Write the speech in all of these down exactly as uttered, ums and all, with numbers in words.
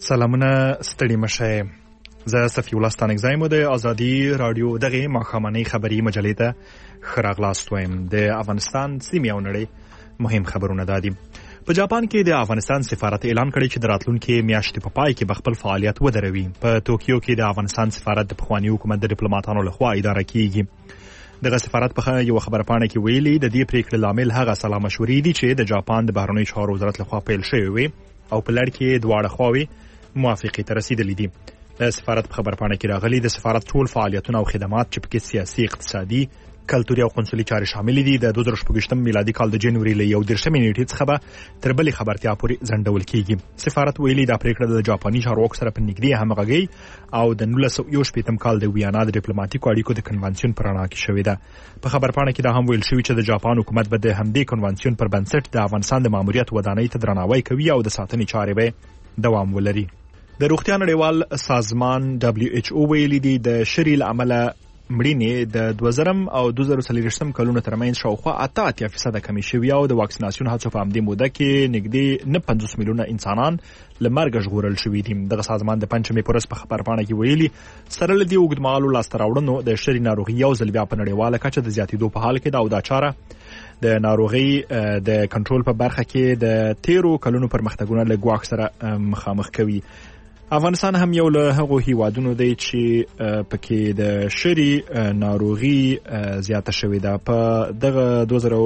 سلامونه ستړي مشه. زه صفی الله ستانکزی مو د ازادي رادیو دغه ماښامنۍ خبری مجلې ته خراغلاست وایم. د افغانستان سیمې او نړۍ مهم خبرونه دادي. په جاپان کې د افغانستان سفارت اعلان کړی چې د راتلونکي میاشتې په پای کې خپل فعالیت ودروي. په توکیو کې د افغانستان سفارت د پخوانی حکومت د ډیپلوماټانو لخوا اداره کیږي. دغه سفارت په یو خبرپاڼه کې ویلي د دې پریکړې لامل هغه سلا مشورې دي چې د جاپان د بهرنیو چارو وزارت لخوا پیل شوې وي او په لړ کې دواړه خواوې موافقې ته رسیدلې دي. د سفارت په خبرپاڼه کې راغلي د سفارت ټول فعالیتونه او خدمات چې پکې سیاسي، اقتصادي، کلتوري او قونسلي چارې شامل دي د دوه زره شپږ میلادي کال د جنوري له یو دېرشمې نیټې څخه به تر بلې خبرتیا پورې ځنډول کیږي. سفارت ویلي دا پریکړه د جاپاني چارواکو سره په نږدې همغږي او د نولس سوه یو شپېتم کال د ویانا د ډیپلوماټیکو اړیکو د کنوانسیون پر رڼا کې شوې ده. په خبرپاڼه کې دا هم ویل شوی چې د جاپان حکومت به د همدې کنوانسیون پر بنسټ د افغانستان د ماموریت ودانۍ ته درناوی کوي او د ساتنې چارې به دوام ولري. د روغتیا نړیوال سازمان دبليو ایچ او ویلي دی د شری العمله مړینې د دوه زره او دوه زره څلوېښتم کلونو ترمنځ شاوخوا اته اتیا فیصده کمې شوې او د واکسیناسیون هڅو په همدې موده کې نږدې نه پنځوس میلیونه انسانان له مرګه ژغورل شوي دي. دغه سازمان د پنځمې په ورځ په خبرپاڼه کې ویلي سره له دې اوږدمهالو لاسته راوړنو د شری ناروغي یو ځل بیا په نړیواله کچه د زیاتېدو په حال کې ده او دا چاره د ناروغي د کنټرول په برخه کې د تیرو کلونو پرمختګونه له ګواښ سره مخامخ کوي. افغانستان هم یو له هغو هیوادونو دی چې پکې د شری ناروغي زیاته شوې ده. په دغه دوه زره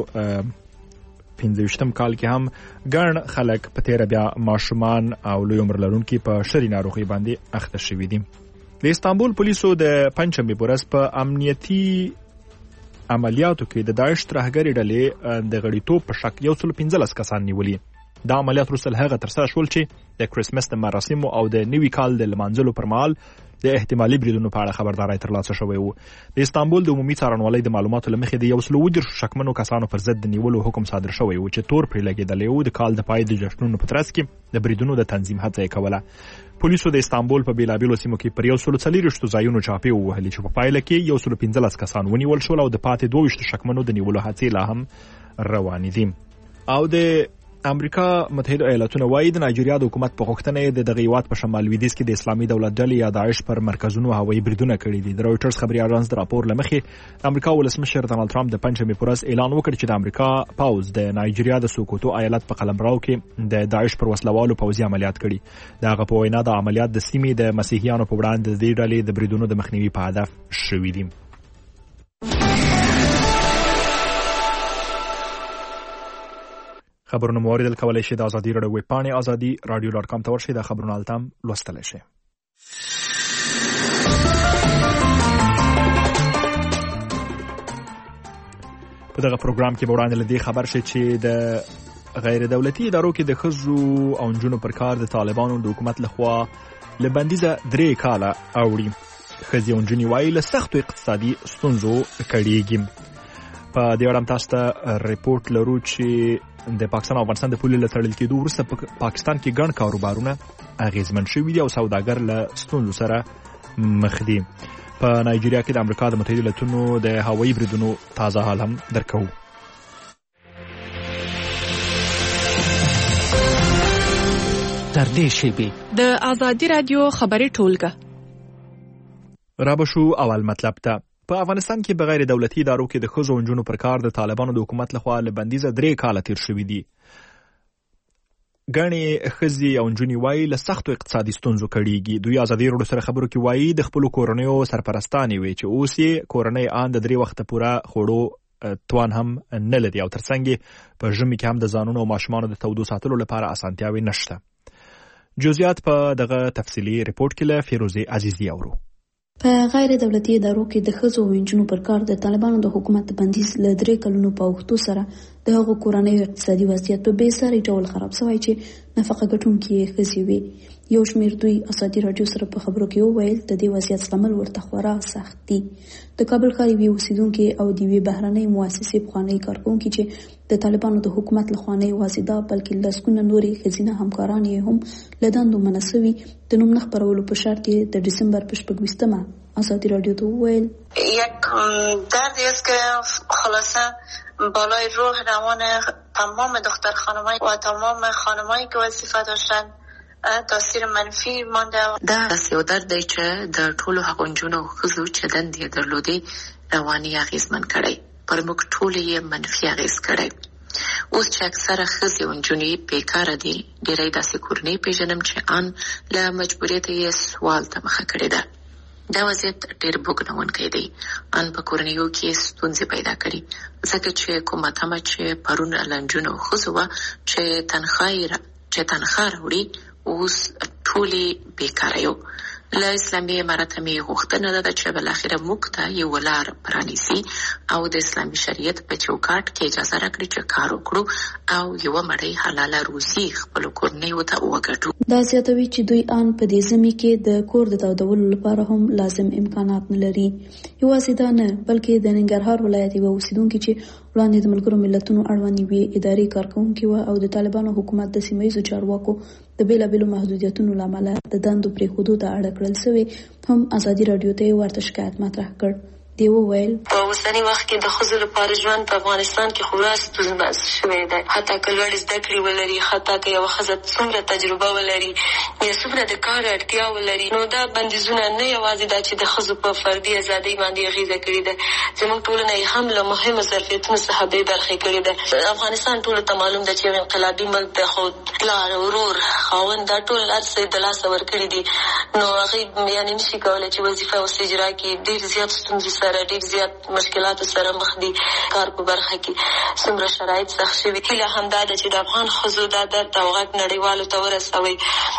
پنځه ویشتم کال کې هم ګڼ خلک په تیره بیا ماشومان او لوی عمر لرونکي په شری ناروغي باندې اخته شوي دي. د استانبول پولیسو د پنځمې په ورځ په امنیتي عملیاتو کې د داعش ترهګرې ډلې د غړیتوب په شک یو سل پنځلس کسان نیولي. دا عملیات وروسته له هغه ترسره شول چې د کرسمس د مراسمو او د نوي کال د لمانځلو پر مهال د احتمالي بریدونو په اړه خبرداری ترلاسه شوی و. د استانبول د عمومي څارنوالۍ د معلوماتو له مخې د یو سل اووه دېرشو شکمنو کسانو پر ضد د نیولو حکم صادر شوی و چې تور پرې لګېدلی و. د کال د پای د جشنونو په ترڅ کې د بریدونو د تنظیم هڅه یې کوله. پولیسو د استانبول په بیلابیلو سیمو کې پر یو سل څلوېښتو ځایونو چاپې ووهلې چې په پایله کې یو سل پنځلس کسان ونیول شول او د پاتې دوه ویشتو شکمنو د نیولو هڅې لا هم روانې دي. او د امریکا متحده ایالاتونه وايي د نایجیریا د حکومت په غوښتنه د دغه هیواد په شمال لویدیځ کې د اسلامي دولت ډلې یا داعش پر مرکزونو هوایي بریدونه کړي دي. د رویټرز خبري اژانس د راپور له مخې امریکا ولسمشر ډانلډ ټرمپ د پنځمې په ورځ اعلان وکړ چې د امریکا پوځ د نایجیریا د سوکوتو ایالت په قلمرو کې د داعش پر وسلوالو پوځي عملیات کړي. دغه په وینا د عملیات د سیمې د مسیحیانو په وړاندې د دې ډلې د بریدونو د مخنیوي په هدف شوي دي. خبرونه مو اوریدل کولای شئ د ازادي راډیو ویب پاڼې ازادي رادیو ډاټ کام ته ورشئ. دا خبرونه هلته هم لوستلی شئ. په دغه پروګرام کې به وړاندې له دې خبر شئ چې د غیر دولتي ادارو کې د ښځو او نجونو پر کار د طالبانو د حکومت لخوا له بندیزه درې کاله اوړي. ښځې او نجونې وایي له سختو اقتصادي ستونزو کړېږي. په دې اړه هم تاسو ته ریپورټ لرو چې د پاکستان او افغانستان د پولې له تړل کېدو وروسته په پاکستان کې ګڼ کاروبارونه اغیزمن شوي دي او سوداګر له ستونزو سره مخ دي. په نایجیریا کې د امریکا د متحده ایالاتونو د هوایي بریدونو تازه حال هم درکوو. تر دې شیبې د ازادي رادیو خبري ټولګه رابشو اول مطلب ته. په افغانستان کې بغیر دولتي ادارو کې د ښځو او نجونو پر کار د طالبانو د حکومت لخوا له بندیزه درې کاله تیر شوي دي. ګڼې ښځې او نجونې وایي له سختو اقتصادي ستونزو کړېږي. دوی ازادي راډیو سره خبرو کې وایي د خپلو کورنیو سرپرستانې وي چې اوس یې کورنۍ آن د درې وخته پوره خوړو توان هم نه لري او ترڅنګ په ژمي کې هم د ځانونو او ماشومانو د تودو ساتلو لپاره اسانتیاوې نشته. جزئیات په دغه تفصیلي ریپورټ کې له فیروزې عزیزي اورو. په غیر دولتي ادارو کې د ښځو او نجونو پر کار د طالبانو د حکومت بندیز له درې کلونو په اوښتو سره د هغو کورنیو اقتصادي وضعیت په بې ساري ډول خراب شوی چې نفقه ګټونکي یې ښځې وي. یو شمېر دوی ازادي راډیو سره په خبرو کې وویل د دې وضعیت زغمل ورته خورا سخت دي. د کابل ښار یوې اوسیدونکې او د یوې بهرنۍ مؤسسې پخوانۍ کارکوونکي چې د طالبانو د حکومت له خوا نه یوازې دا بلکې لسګونه نورې ښځینه همکاران یې هم له دندو منع سوي د نوم نه خپرولو په شرط یې د ډسامبر په شپږویشتمه ازادی رادیو تو ویل یک دردی است که خلاصه بالای روح روان تمام دختر خانمایی و تمام خانمایی که وظیفه داشتن تاثیر منفي مانده. دا داسې یو درد دی چې د ټولو هغو نجونو او ښځو چې دندې یې درلودې رواني اغېزمن کړی، پر موږ ټولې یې منفي اغېز کړی. اوس چې اکثره ښځې او نجونې بېکاره دي، ډېری داسې کورنۍ پېژنم چې ان له مجبوریته یې سوال ته مخه کړې ده. دا وضعیت ډېر بوږنوونکی دی. ان په کورنیو کې ستونزې پیدا کړي، ځکه چې کومه تمه چې پرون له نجونو او ښځو وه چې تنخواه چې تنخواه راوړي، اوس ټولې بېکاره یو. له اسلامي امارته مې غوښتنه ده چې بالاخره موږ ته یوه لار پرانیسي او د اسلامي شریعت په چوکاټ کې اجازه راکړي چې کار وکړو او یوه مړۍ حلاله روزي خپلو کورنیو ته وګټو. دا زیاتوي چې دوی ان په دې ژمي کې د کور د تودولو لپاره هم لازم امکانات نه لري. یوازې دا نه، بلکې د ننګرهار ولایت یوه اوسیدونکې چې وړاندې د ملګرو ملتونو اړوند یوې ادارې کارکوونکې وه او د طالبانو حکومت د سیمه ییزو چارواکو د بېلابېلو محدودیتونو له امله د دندو پرېښودو ته اړ کړل سوې، هم ازادي راډیو ته یې ورته شکایت مطرح کړ. دی وویل په اوسني وخت کې د ښځو لپاره ژوند په افغانستان کې خورا ستونزمن شوی دی. حتی که لوړې زده کړې ولري، حتی که یوه ښځه څومره تجربه ولري یا څومره د کار اړتیا ولري، نو دا بندیزونه نه یوازې دا چې د ښځو په فردي ازادۍ باندې اغېزه کړې ده، زموږ ټولنه یې هم له مهمو ظرفیتونو څخه بې برخې کړې ده. افغانستان ټولو ته معلوم ده چې یو انقلابي ملک ده، خو پلار، ورور، خاوند دا ټول هر څه د لاسه ورکړي دي، نو هغوی یعنې نشي کولی چې وظیفه اوس اجرا کړي. ډېر زیات ستونزې سره، ډېر زیات مشکلاتو سره مخ دي. کار په برخه کې څومره شرایط سخت شوي. هیله همدا ده چې د افغان ښځو دا درد او غږ نړیوالو ته ورسوي،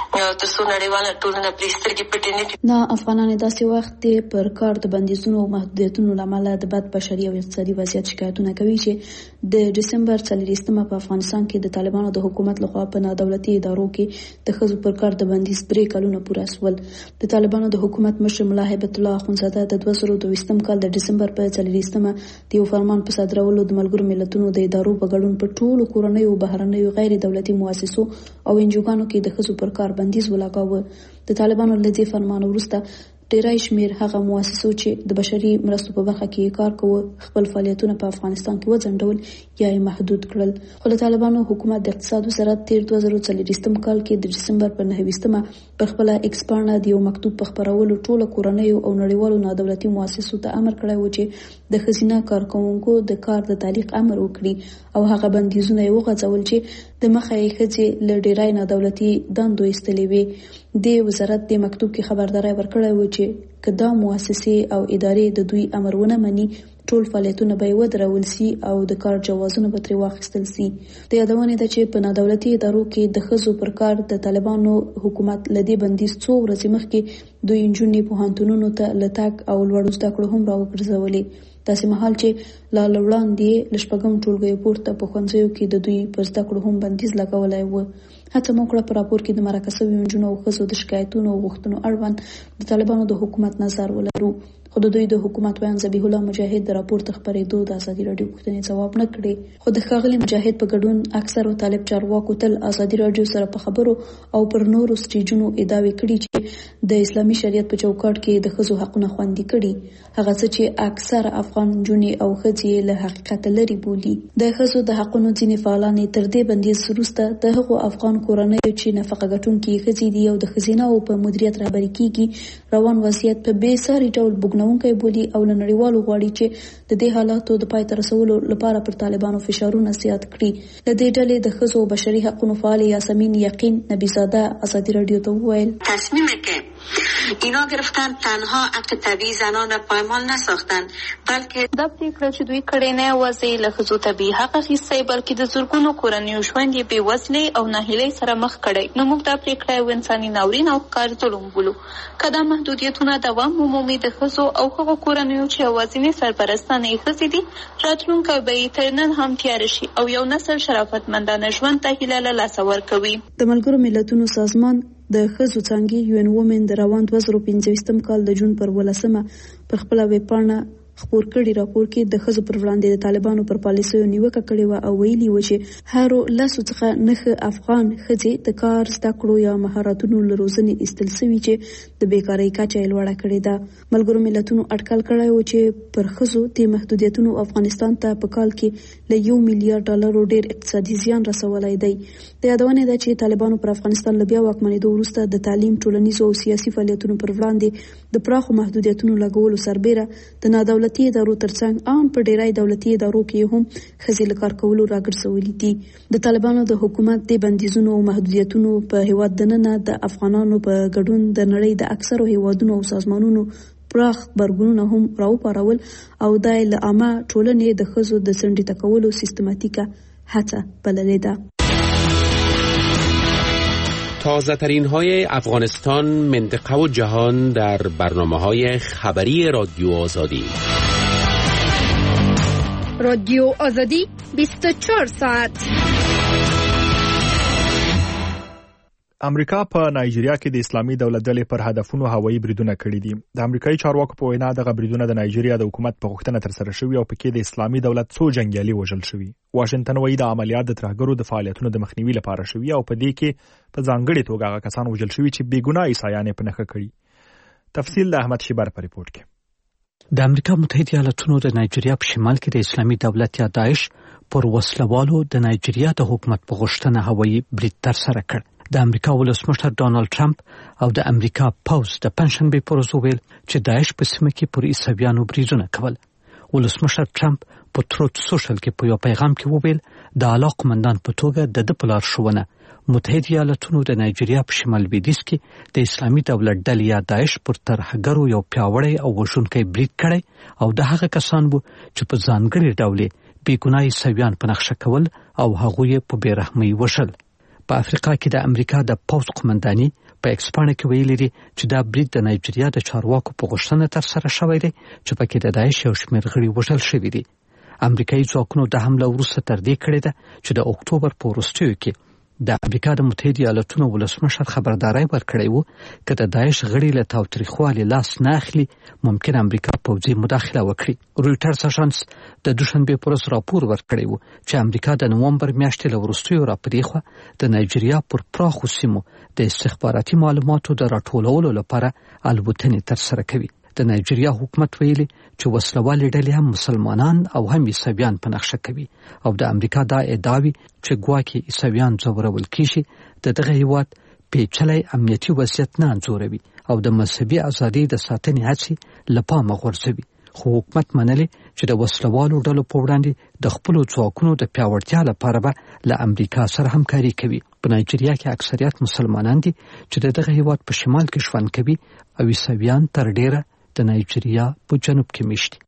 تر څو نړیواله ټولنه پرې سترګې پټې نه کړي. نه، افغانان داسې وخت دی پر کار د بندیزونو او محدودیتونو له امله د بد بشري او اقتصادي وضعیت شکایتونه کوي چې د ډسمبر څلوېښتمه په افغانستان کې د طالبانو د حکومت لخوا په نادولتي ادارو کې د ښځو پر کار د بندیز درې کلونه پوره شول. د طالبانو د حکومت مشر ملا هیبت الله اخوندزاده د دوه زره دویشتم کال د ډسمبر په څلوېښتمه د یو فرمان په صادرولو د ملګرو ملتونو د ادارو په ګډون په ټولو کورنیو، بهرنیو، غیر دولتي مؤسسو او انجوګانو کې د ښځو پر کار بندیز ولګاوه. د طالبانو له دې فرمان وروسته ډیری شمیر هغه مؤسسو چې د بشري مرستو په برخه کې کار کوي خپل فعالیتونه په افغانستان کې وځنډول یا یې محدود کړل. خو د طالبانو حکومت د اقتصاد وزارت تیر دوه زره څلوېښتم کال کې د ډسمبر پر نهه ویشتمه پر خپل ایکس پاڼه د یو مکتوب په خپرولو ټولو کورنیو او نړیوالو نادولتي مؤسسو ته امر کړی و چې د ښځینه کارکوونکو د کار د تعلیق امر وکړي او هغه بندیزونه یې وغځول چې د مخه یې ښځې له ډیری نادولتي دندو ایستلې وې. د وزارت د مکتوب کې خبرداری ورکړی و چې که دا مؤسسې او ادارې د دوی امر ونه مني، ټول فعالیتونه به یې ودرول سي او د کار جوازونه به ترې واخیستل سي. د یادونې ده چې په نادولتي ادارو کې د ښځو پر کار د طالبانو حکومت له دې بندیز څو ورځې مخکې دوی نجونې پوهنتونونو ته له تګ او لوړو زده کړو هم راوګرځولې. داسې مهال چې لا له وړاندې له شپږم ټولګیو پورته په ښوونځیو کې د دوی پر زده کړو هم بندیز لګولی و. هڅه مو کړه په راپور کې د مرکه شویو نجونو او ښځو د شکایتونو او غوښتنو اړوند د طالبانو د حکومت نظر ولرو، خو د دوی د حکومت ویان ذبیح الله مجاهد د راپور ته خپرېدو د ازادي راډیو پوښتنې ځواب نه کړې. خو د ښاغلي مجاهد په ګډون اکثرو طالب چارواکو تل ازادي راډیو سره په خبرو او پر نورو سټیجونو ادعاوې کړي چې د اسلامي شریعت په چوکاټ کې د ښځو حقونه خوندي کړي، هغه څه چې اکثر افغان نجونې او ښځې له حقیقت لرې بولي. د ښځو د حقونو ځینې فعالان تر دې بندیز وروسته د هغو افغان کورنیو چې نفقه ګټونکي ښځې دي او د ښځینه او په مدیریت رهبري کیږي روان وضعیت په بې ساري ډول بوږنوونکی بولي او له نړیوالو غواړي چې د دې حالاتو د پای ته رسولو لپاره پر طالبانو فشارونه زیات کړي. له دې ډلې د ښځو او بشري حقونو فعال یاسمین یقین نبیزاده ازادي راډیو ته وویل تصمیمی که اینا گرفتن تنها حق طبیعی زنان را پایمال نساختن، بلکې دا پریکړه چې دوی کړې نه یوازې له ښځو طبیعي حق اخیستی بلکې د زرګونو کورنیو ژوند یې بې وزلۍ او ناهیلۍ سره مخ کړی. نو موږ دا پریکړه یو انساني ناورین او ښکار ظلم بولو. که دا محدودیتونه دوام ومومي د ښځو او هغو کورنیو چې یوازینۍ سرپرستانه یې ښځې دي، راتلونکی به یې تر نن هم تیاره شي او یو نسل شرافتمندانه ژوند ته هیله له لاسه ورکوي. د ملګرو ملتونو سازمان د ښځو څانګې یو ان وومن د روان دوه زره پنځه ویشتم کال د جون پر ولسمه پر خپله ویب پاڼه خبر کړي راپور کې د ښځو پر وړاندې د طالبانو پر پالیسیو نیوکه کړې و او ویلي و چې هرو لاسو څخه نخ افغان ښځې د کار زده کړو یا مهارتونو لروزنې ایستل سوي چې د بیکارۍ کچه یې لوړه کړې ده. ملګرو ملتونو اټکل کړی و چې پر ښځو د محدودیتونو افغانستان ته په کال کې له یو میلیارډ ډالرو ډیر اقتصادي زیان رسولی دی. د یادونه ده چې طالبانو پر افغانستان له بیا واکمنېدو وروسته د تعلیم، ټولنیزو او سیاسي فعالیتونو پر وړاندې د پراخو محدودیتونو لګولو سربیره د نادولتي ادارو ترڅنګ ان په ډیری دولتي ادارو کې هم ښځې له کار کولو راګرځولي دي. د طالبانو د حکومت د بندیزونو او محدودیتونو په هیواد دننه د افغانانو په ګډون د نړۍ د اکثرو هیوادونو او سازمانونو پراخ غبرګونونه هم راوپارول او د عامه ټولنې د ښځو د څنډې تکولو سیستماتیکه هڅه بللې ده. تازه ترین های افغانستان، منطقه و جهان در برنامه های خبری رادیو آزادی. رادیو آزادی بیست و چهار ساعت. امریکا په نایجیریا کې د اسلامي دولت ډلې پر هدفونو هوایي بریدونه کړي دي. د امریکایي چارواکو په وینا دغه بریدونه د نایجیریا د حکومت په غوښتنه ترسره شوي او پکې د اسلامي دولت څو جنګیالي وژل شوي. واشنگټن وایي د عملیات د ترهګرو د فعالیتونو د مخنیوي لپاره شوي او په دې کې په ځانګړي توګه هغه کسان وژل شوي چې بې ګناه عیسایان یې په نښه کړي. تفصیل د احمد شیبر په ریپورت کې. د امریکا متحده ایالاتونو د نایجیریا په شمال کې د اسلامي دولت یا داعش پر وسلوالو د نایجیریا د حکومت په غوښتنه هوایي برید ترسره کړ. د امریکا ولسمشر ډانلډ ټرمپ او د امریکا پوز د پنځشنبې پر ورځ ویل چې داعش په سیمه کې پر عیسویانو بریدونه کول. ولسمشر ټرمپ په تروت سوشل کې په یو پیغام کې وویل د اعلی قومندان په توګه د د پلار شوونه متحده ایالاتونو د نایجیریا په شمال لویدیځ کې د اسلامي دولت ډلې یا داعش پر ترهګرو یو پیاوړی او وژونکی برید کړی او د هغه کسان وو چې په ځانګړي ډول بې ګناه عیسویان په نښه کول او هغوی په بې رحمۍ وژل. په افریقا کې د امریکا د پوز قومنداني په ایکسپانه کې ویلي دي چې دا برید د نایجیریا د چارواکو په غوښتنه ترسره شوی دی چې پکې د داعش یو شمېر غړي وژل شوي دي. امریکایي ځواکونو د حمله وروسته تر دې کړې ده چې د اکتوبر په وروستیو کې د امریکا د متحده ایالاتونو ولسمشر خبرداري ورکړی وو چې د داعش غړي له تاوتریخوالي لاس نه اخلي ممکن امریکا پوځي مداخله وکړي. رویټرز اژانس د دوشنبه پر ورځ راپور ورکړی وو چې امریکا د نومبر میاشتې له وروستیو راپورې خو د نایجیریا پر پراخو سیمو د استخباراتي معلوماتو د راټولولو لپاره الوتنې ترسره کوي. د نایجیریا حکومت ویلي چې وسلوالې ډلې هم مسلمانان او هم عیسویان په نښه کوي او د امریکا دا ادعاوي چې ګواکې عیسویان ځورول کیږي د دغه هیواد پیچلی امنیتي وضعیت نه انځوروي او د مذهبي ازادۍ د ساتنې هڅې له پامه غورځوي. خو حکومت منلي چې د وسلوالو ډلو په وړاندې د خپلو ځواکونو د پیاوړتیا لپاره به له امریکا سره همکاري کوي. په نایجیریا کې اکثریت مسلمانان دي چې دغه هیواد په شمال کې ژوند کوي او عیسویان تر ډیره د نایجیریا په جنوب کې میشتي.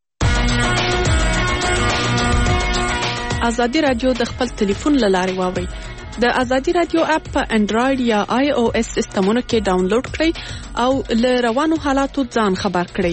ازادي رادیو د خپل ټلیفون له لارې واورئ. د ازادي رادیو اپ په انډراید یا آی او اس سیستمونو کې ډاونلوډ کړئ او له روانو حالاتو ځان خبر کړئ.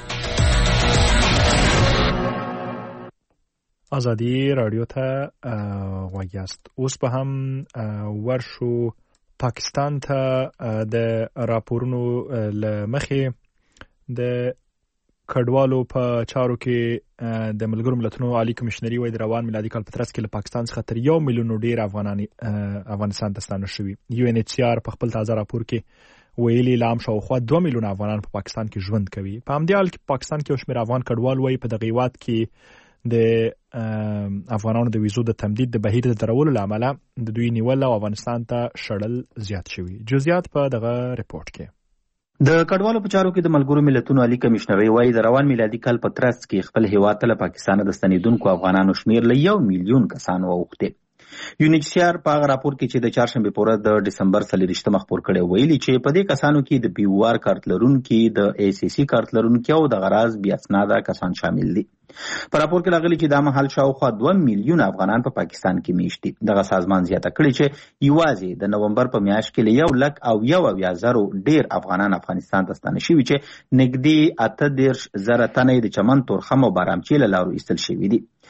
ازادي رادیو ته وایاست. اوس په هم ورشو پاکستان ته د راپورونو لمخې د کډوالو په چارو کې د ملګرو ملتونو عالی کمشنري وایي د روان میلادي کال په ترڅ کې له پاکستان څخه تر یو میلیون ډیر افغانان افغانستان ته ستانه شوي. یو ان ایچ سی آر په خپل تازه راپور کې ویلي لام شاوخوا دوه میلیون افغانان په پاکستان کې ژوند کوي. په همدې حال کې پاکستان کې یو شمېر افغان کډوال وایي په دغه هیواد کې د افغانانو د ویزو د تمدید د بهیر د درولو لامل د دوی نیول او افغانستان ته شړل زیات شوي. جزئیات په دغه ریپورت کې. د کډوالو په چارو کې د ملګرو ملتونو عالی کمشنري وایي د روان میلادي کال په ترڅ کې خپل هیواد ته له پاکستان د ستنیدونکو افغانانو شمیر له یو میلیون کسانو اوښتی. یو ان ایچ سی آر په هغه راپور کې چې د چهارشنبې په ورځ د ډسمبر څلېرویشتمه خپور کړی ویلي چې په دې کسانو کې د پی او آر کارت لرونکي، د ای سی سی کارت لرونکي او د غراض بې اسناده کسان شامل دي. په راپور کې راغلي چې دا مهال شاوخوا دوه میلیون افغانان په پاکستان کې میشت دي. دغه سازمان زیاته کړې چې یوازې د نومبر په میاشت کې له یو لک او یو اویا زرو ډیر افغانان افغانستان ته ستانه شوي چې نږدې اته دېرش زره تنه د چمن، تورخم او بارامچي له لارو ایستل شوي دي.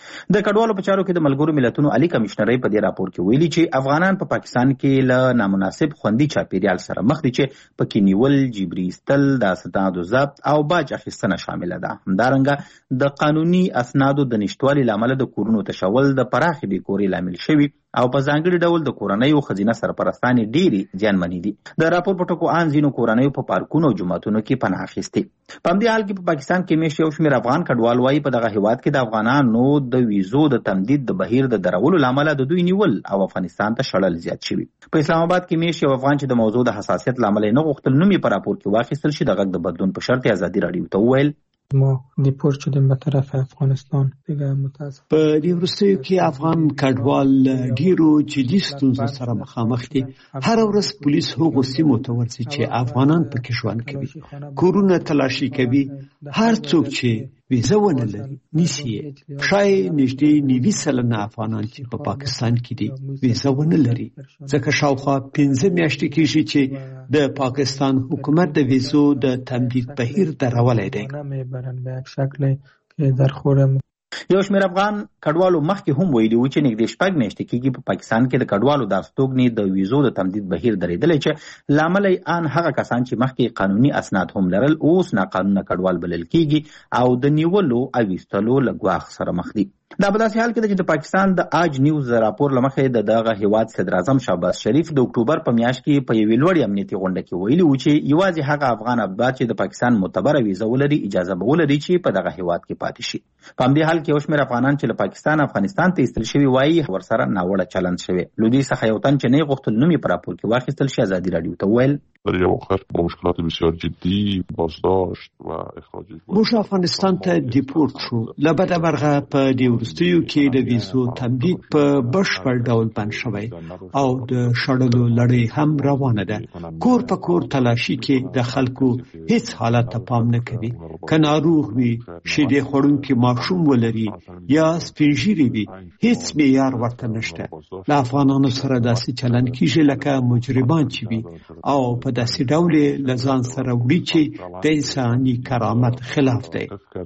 د کډوالو په چارو کې د ملګرو ملتونو عالی کمشنرۍ په دې راپور کې ویلي چې افغانان په پاکستان کې له نامناسب خوندي چاپیریال سره مخ دي چې پکې نیول، جبري ایستل، د اسنادو ضبط او باج اخیستنه شامله ده. همدارنګه د قانوني اسنادو د نشټوالي لامل د کورونو تشول د پراخې بیکوري لامل شوی او په ځانګړي ډول د کورنیو ښځینه سرپرستانې ډېرې زیانمنې دي. د راپور په ټکو ان ځینو کورنیو په پارکونو او جوماتونو کې پناه اخیستې. په همدې حال کې په پاکستان کې میشت یو شمېر افغان کډوال وایي په دغه هیواد کې د افغانانو د ویزو د تمدید د بهیر د درولو لامل د دوی نیول او افغانستان ته شړل زیات شوي. په اسلام آباد کې میشت یو افغان چې د موضوع د حساسیت لامل نه غوښتل نوم یې په راپور کې واخیستل شي د غږ د بدلون په شرط ازادي راډیو ته وویل ما دیپورت شدیم به طرف افغانستان. دیگه متاسف په دې وروستیو کې افغان کډوال ډیرو جدي ستونزو سره مخامخ دي. هر ورځ پولیس هغو سیمو ته ورځي چې افغانان پکې ژوند کوي، کورونه تلاشي کوي. هر څوک چې ویزه ونه لري نیسي یې. شاید نږدې نوي سلنه افغانان چې په پاکستان کې دي ویزه ونه لري، ځکه شاوخوا پنځه میاشتې کېږي چې د پاکستان حکومت د ویزو د تمدید بهیر درولی دی. به یک شکل که در خورم یو شمېر افغان کډوالو مخکې هم ویلي و چې نږدې شپږ میاشتې کېږي په پاکستان کې د کډوالو د استوګنې د ویزو د تمدید بهیر درېدلی چې لامل یې ان هغه کسان چې مخکې قانوني اسناد هم لرل اوس ناقانونه کډوال بلل کېږي او د نیولو او ایستلو له ګواښ سره مخ دي. دا په داسې حال کې ده چې د پاکستان د آج نیوز راپور له مخې د دغه هیواد صدر اعظم شهباز شریف د اکتوبر په میاشت کې په یوې لوړې امنیتي غونډه کې ویلي و چې یوازې هغه افغان ابدات چې د پاکستان معتبره ویزه ولري اجازه به ولري چې په دغه هیواد کې پاتې شي. په همدې حال کې یو شمېر افغانان چې له پاکستان افغانستان ته ایستل شوي وایي ورسره ناوړه چلند شوی. لودي څخه یو تن چې نه یې غوښتل نوم یې په راپور کې واخیستل شي ازادي راډیو ته وویل در یک وقت با مشکلات بسیار جدی بازداشت و اخراج موږ افغانستان ته دیپورت شو. له بده مرغه په دې وروستیو کې د ویزو تمدید په بشپړ ډول بند شوی او د شړلو لړۍ هم روانه ده. کور په کور تلاشي کې د خلکو هیڅ حالت ته پام نه کوي. که ناروغ وي، شیدې خوړونکي ماشوم ولري یا سپین ږیري وي، هیڅ معیار ورته نشته. له افغانانو سره داسې چلند کیږي لکه مجرمان چې وي او په داسې ډول له ځان سره وړي چې د انساني کرامت خلاف دی.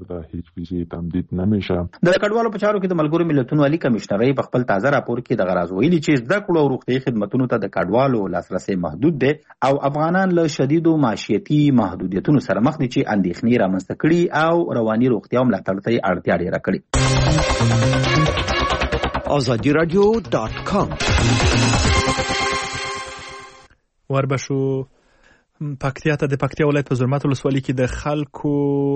د کډوالو په چارو کې د ملګرو ملتونو عالی کمشنرۍ په خپل تازه راپور کې د غراض ویلي چې زده کړو او روغتیايي خدماتو ته د کډوالو لاسرسي محدود دی او افغانان له شدیدو معیشتي محدودیتونو سره مخ دي چې اندېښنې رامنځته کړي او رواني روغتیا ملاتړ ته اړتیا ډېره کړې. آزادی رادیو دات کام وربشو پکتیا ته د پکتیا ولایت په زرمت ولسوالۍ کې د خلکو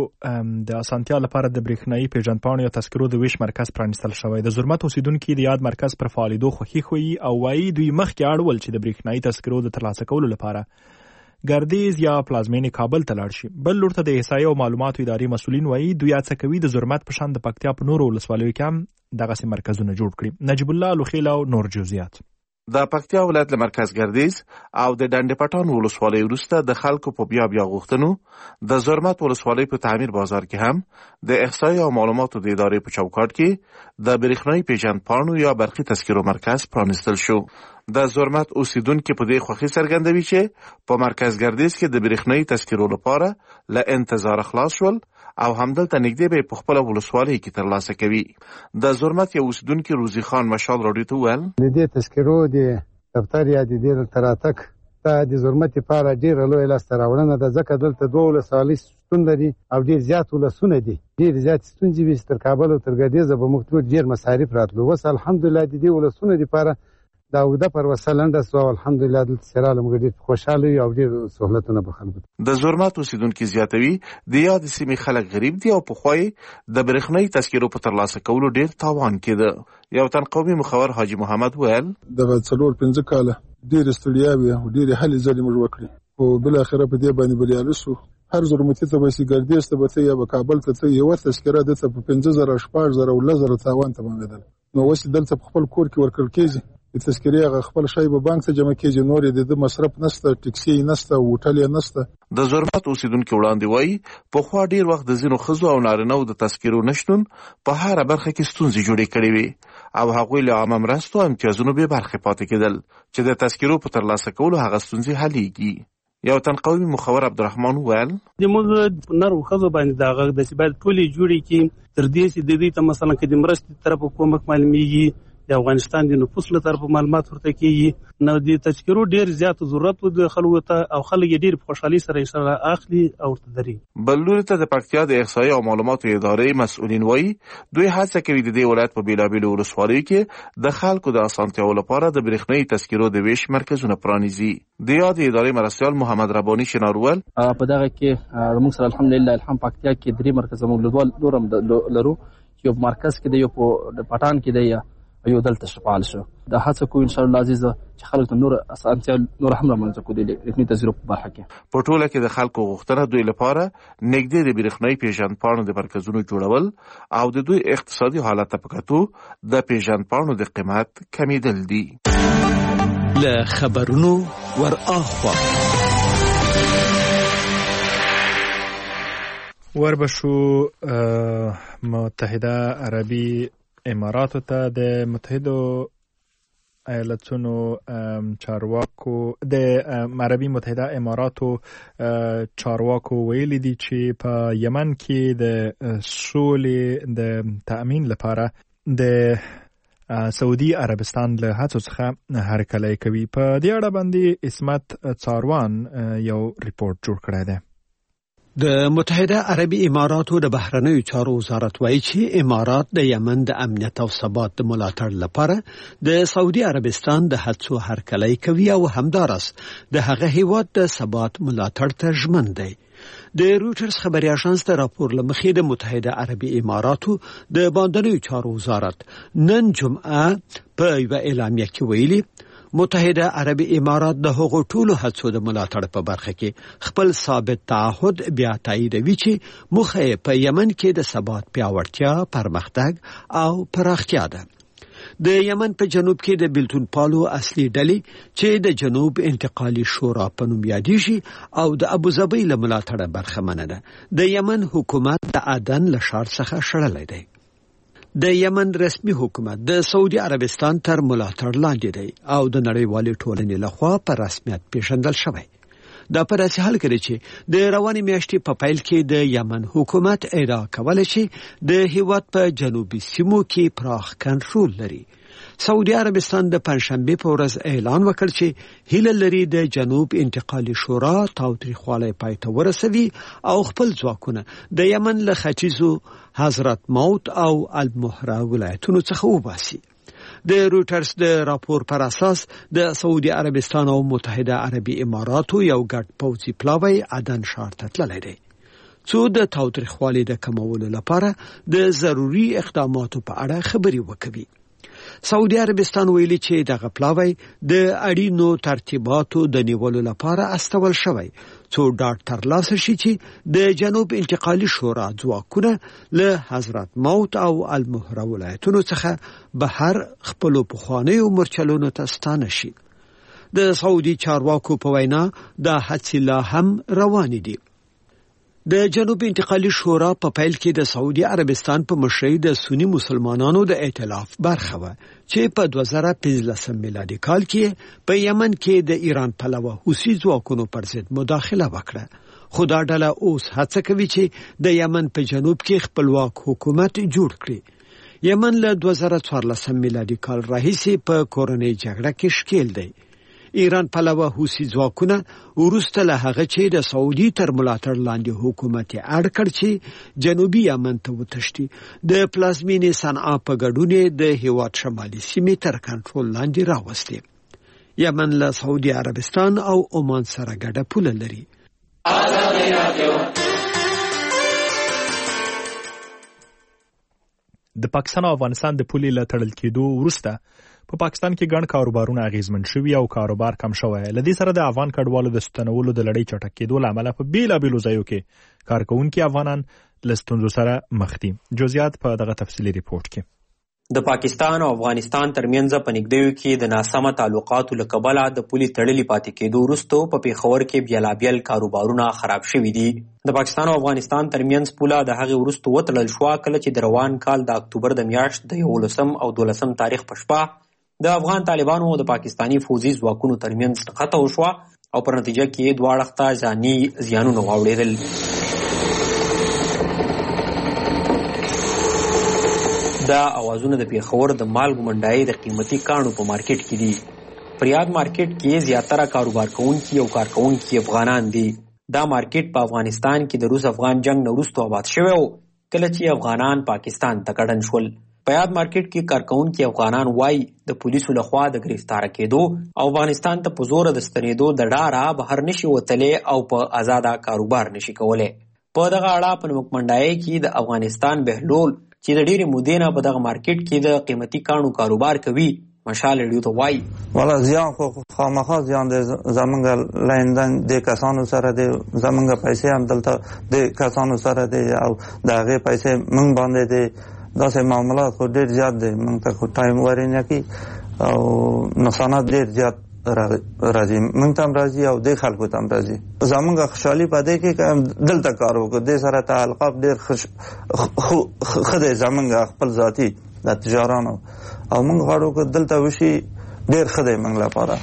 د اسانتیا لپاره د برېښنایي پیژندپاڼو یا تذکرو د ویش مرکز پرانیستل شوی. د زرمت اوسیدونکو د یاد مرکز پر فعالیدو خوښي ښیي او وایي دوی مخکې اړ ول چې د برېښنایي تذکرو د ترلاسه کولو لپاره ګردیز یا پلازمینې کابل ته لاړ شي. بل لور ته د احصایې او معلوماتو ادارې مسؤلین وایي دوی هڅه کوي د زرمت په شان د پکتیا په نورو ولسوالیو کې هم دغسې مرکزونه جوړ کړي. نجیب الله لوخیل او نور جزئیات. د پکتیا ولایت له مرکز ګردیز او د ډنډ پټان ولسوالۍ وروسته د خلکو په بیا بیا غوښتنو د زرمت ولسوالۍ په تعمیر بازار کې هم د احصایې او معلوماتو د ادارې په چوکاټ کې د برېښنایي پیژندپاڼو یا برقي تذکرو مرکز پرانیستل شو. د زرمت اوسیدونکو په دې خوښي څرګندوي چې په مرکز ګردیز کې د برېښنایي تذکرو لپاره له انتظار خلاص شول او همدلته نږدې به په خپل ولسوالۍ کې ترلاسه کوي. د زرمت یو اوسیدونکو روزي خان مشال راډیو ته ویل د دې تذکرو د دفتر یا د دې تراتک ته د زرمت لپاره ډېر لوی لاسته راوړنه ده، ځکه دلته دوه ولسوالۍ شتون لري او ډېر زیات ولسونه دي. ډېر زیات ستونزې وي تر کابل او تر ګردیز به موږ ډېر مصارف راتلو. اوس الحمدلله د دې ولسونو لپاره دا اوږده پروسه لنډه سوه. الحمدلله دلته سراله موږ ډېر خوشحاله یو او ډېر سهولتونه به خلکو ته. د زرمت اوسیدونکي زیاتوي د یاد سیمې خلک غریب دي او پخوا یې د برېښنایي تذکرو په ترلاسه کولو ډېر تاوان کېده. یو تن قومي مخور حاجي محمد ویل دغه څلور پنځه کاله ډېرې ستړیاوې او ډېرې هلې ځلې موږ وکړې خو بالاخره په دې باندې بریالي شو. هر زرمتي ته به سي ګردیز ته به ته یا به کابل ته ته یوه تذکره دلته په پنځه زره شپږ زره او لس زره تاوان تمامېدل. نو اوس دلته په خپل کور کې ورکړل کېږي. د تذکرې هغه خپل شی به بانک ته جمع کېږي، نور یې د مصرف نشته، ټکسي نشته، هوټل یې نشته. د زرمت اوسیدونکو وړاندې وایي پخوا ډېر وخت د ځینو ښځو او نارینه‌و د تذکرو نشتون په هره برخه کې ستونزې جوړې کړې وې او هغوی له عامه مرستو او امتیازونو بې برخې پاتې کېدل چې د تذکرو په ترلاسه کولو هغه ستونزې حلیږي. یو تنقوي مخور عبدالرحمن وویل زموږ نر ښځو باندې دا غږ ده چې باید ټولې جوړې کړي تر دې چې د دوی ته مثلا که د مرستې طرفه کومک معلومیږي د افغانستان د نفوس له طرفه معلومات ورته کېږي نو د تذکرو ډېر زیات ضرورت و د خلکو ته او خلک یې ډېر په خوشحالۍ سره یې سره اخلي او ورته دري. بل لوري ته د پکتیا د احصایې او معلوماتو ادارې مسؤلین وایي دوی هڅه کوي د دې ولایت په بېلابېلو ولسوالیو کې د خلکو د اسانتیاو لپاره د برېښنایي تذکرو د ویش مرکزونه پرانیزي. د یادې ادارې مرستیال محمد رباني شنار وویل په دغه کې موږ سره الحمدلله الحم پکتیا کې درې مرکزه موږ لورم لرو چې یو مرکز کې دی یو په پټان کې دی یو دلته شفال شو د هڅه کو ان شاء الله عزیز چې خلک ته نور اسانتیا نور هم رامنځته کو دي رسمي تجربه په برخه کې په ټوله کې د خلکو غوښتنه دوی لپاره نږدې د برېښنایي پیژندپاڼو د مرکزونو جوړول او د دوی اقتصادي حالت په کتو د پیژندپاڼو د قیمت کمیدل دي. له خبرونو ور اخوا وربشو متحده عربي اماراتو ته د متحدو ایالتونو چارواکو د عربي متحده اماراتو چارواکو ویلي دي چې په یمن کې د سولې د تأمین لپاره د سعودي عربستان له هڅو څخه هرکلی کوي. په دې اړه باندې عصمت څاروان یو ریپورت جوړ کړی دی. د متحده عربي اماراتو د بهرنیو چارو وزارت وایي چې امارات د یمن د امنیت او ثبات د ملاتړ لپاره د سعودي عربستان د هڅو هرکلی کوي او همدارس د هغه هیواد د ثبات ملاتړ ته ژمن دی. د رویټرز خبري اژانس د راپور لمخې د متحده عربي اماراتو د باندنیو چارو وزارت نن جمعه په یو اعلامیه کې ویلي متحده عربي امارات د هغو ټولو هڅو د ملاتړ په برخه کې خپل ثابت تعهد بیا تاییدوي چې موخه په یمن کې د ثبات پیاوړتیا، پرمختګ او پراختیا ده. د یمن په جنوب کې د بیلتون پالو اصلي ډلې چې د جنوب انتقالي شورا په نوم یادېږي او د ابوظبي له ملاتړه برخمنه ده. د یمن حکومت د عدن له ښار څخه شړلی دی. د یمن رسمي حکومت د سعودي عربستان تر ملاتړ لاندې دی او د نړیوالې ټولنې لخوا په رسمیت پیژندل شوی. دا په داسې حال کې چې د روانې میاشتې په پیل کې د یمن حکومت ادعا کوله چې د هیواد په جنوبي سیمو کې پراخ کنټرول لري. سعودي عربستان د پنځشنبه په ورځ اعلان وکړ چې هیله لري د جنوب انتقالي شورا تاوتریخوالی پای ته ورسوي او خپل ځواکونه د یمن له ختیځو حضرت موت او المهره ولایتونو څخه وباسي. د رویټرز د راپور پر اساس د سعودي عربستان او متحده عربي اماراتو یو ګډ پوځي پلاوی عدن ښار ته تللی دی څو د تاوتریخوالي د کمولو لپاره د ضروري اقداماتو په اړه خبرې وکوي. سعودي عربستان ویلي چې دغه پلاوی د اړینو ترتیباتو د نیولو لپاره استول شوی څو ډاډ ترلاسه شي چې د جنوب انتقالي شورا ځواکونه له حضرت موت او المهره ولایتونو څخه بهر خپلو پخوانیو مرچلونو ته ستانه شي. د سعودي چارواکو په وینا دا هڅې لا هم روانې دي. د جنوب انتقالي شورا په پیل کې د سعودي عربستان په مشرۍ د سنی مسلمانانو د ائتلاف برخه و چې په دوه زره پنځلسم میلادي کال کې په یمن کې د ایران پلوه حوثي ځواکونو پر ضد مداخله وکړه. خو دا ډله اوس هڅه کوي چې د یمن په جنوب کې خپلواک حکومت جوړ کړي. یمن له دوه زره څوارلسم میلادي کال راهیسې په کورنۍ جګړه کې ښکېل دی. ایران پلوه حوثي ځواکونه وروسته له هغه چې د سعودي تر ملاتړ لاندې حکومت یې اړ کړ چې جنوبي یمن ته وتښتي. د پلازمینې صنعا په ګډون د هیواد شمالي سیمې تر کنټرول لاندې راوستي. یمن له سعودي عربستان او عمان سره ګډه پوله لري. د پاکستان او افغانستان د پولې له تړل کېدو وروسته په پاکستان کې ګڼ کاروبارونه اغیزمن شوي او کاروبار کم شوی. لدې سره د افغان کډوالو د ستنولو د لړۍ چټک کېدو له امله په بیلابیلو ځایو کې کارکوونکي افغانان له ستونزو سره مخ دي. جزئیات په دغه تفصیلي ریپورت کې. د پاکستان او افغانستان ترمنځ په نږدېیو کې د ناسمه تعلقاتو له کبله د پولې تړلې پاتې کېدو وروسته په پیښور کې بیلابیل کاروبارونه خراب شوي دي. د پاکستان او افغانستان ترمنځ پوله د هغې وروسته وتړل شوه کله چې د روان کال د اکتوبر د میاشت د یولسم او دولسم تاریخ په شپه د افغان طالبانو او د پاکستاني فوزي ځواکونو ترمنځ نښته وشوه او پر نتیجه کې دوه اړخ ته ځاني زیانونه واوړېدل. دا اوازونه د پیښور د مالګو منډایي د قیمتي کاڼو په مارکیټ کې دي. پر یاد مارکیټ کې زیاتره کاروبار کوونکي او کارکوونکي افغانان دي. دا مارکیټ په افغانستان کې د روس افغان جنگ نه وروسته آباد شوی و کله چې افغانان پاکستان ته کډن شول. په یاد مارکیټ کې کارکوونکي افغانان وایي د پولیسو لخوا د گرفتاره کېدو او افغانستان ته په زوره د ستنېدو د ډاره بهر نشي وتلی او په آزاده کاروبار نشي کولی. په دغه اړه په نمکمنډایي کې د افغانستان بهلول چې د ډېرې مودې نه په دغه مارکیټ کې د قیمتي کاڼو کاروبار کوي مشال ریډیو ته وایي والا زیان خو خامخا زیان دی زمونږ لیندن د کسانو سره دی زمونږ پیسې هم دلته د کسانو سره دی او د هغې پیسې موږ باندې دی داسې معاملات خو ډېر زیات دی موږ ته خو ټایم ورې نه کي او نقصانات ډېر زیات راځي موږ ته هم راځي او دې خلکو ته هم راځي. زمونږ خوشحالي په دې کې دلته کار وکړو دې سره تعلقات ډېر ښه دی زمونږ خپل ذاتي د تجارانو او موږ غواړو که دلته وشي ډېر ښه دی موږ لپاره.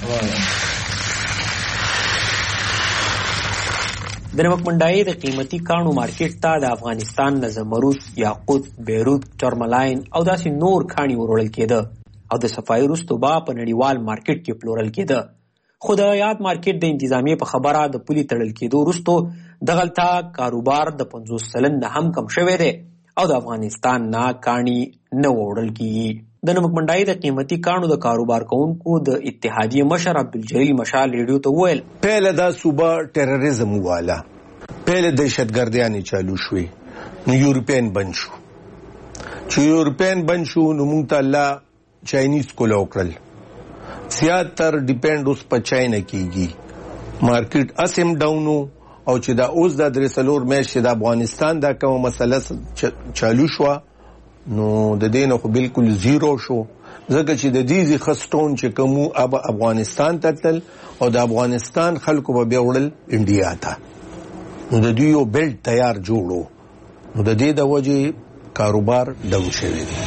د نمکمنډایي د قیمتي کاڼو مارکیټ ته د افغانستان نه زمرود، یاقوت، بیروت، ټرملاین او داسې نور کاڼي وروړل کېده او د صفایي وروسته به په نړیوال مارکیټ کې پلورل کېده. خو د یاد مارکیټ د انتظامیې په خبره د پولي تړل کېدو وروسته دغلته کاروبار د پنځوس سلن نه هم کم شوی دی او د افغانستان نه کاڼي نه وړل کېږي. د نمکمنډایي د قیمتي کاڼو د کاروبار کوونکو د اتحادیې مشر عبدالجلیل مشال ریډیو ته وویل پهله دا صوبه ټیرریزم واله پهله دهشتګردیانې چالو شوې نو یورپین بند شو چې یورپین بند شو نو موږ ته الله چاینیز کوله وکړل زیات تر ډیپینډ اوس په چاینا کېږي مارکیټ اسیم ډاونو او چې دا اوس د درې څلور میاشتې چې د افغانستان دا کومه مسله چالو شوه نو د دې نه خو بالکل زیرو شو ځکه چې د دې خستون چې کوم اب افغانستان ته تل او د افغانستان خلکو به بیا وړل انډیا ته نو د دې یو بیلټ تیار جوړو نو د دې د وجې کاروبار ډاون شوی دی.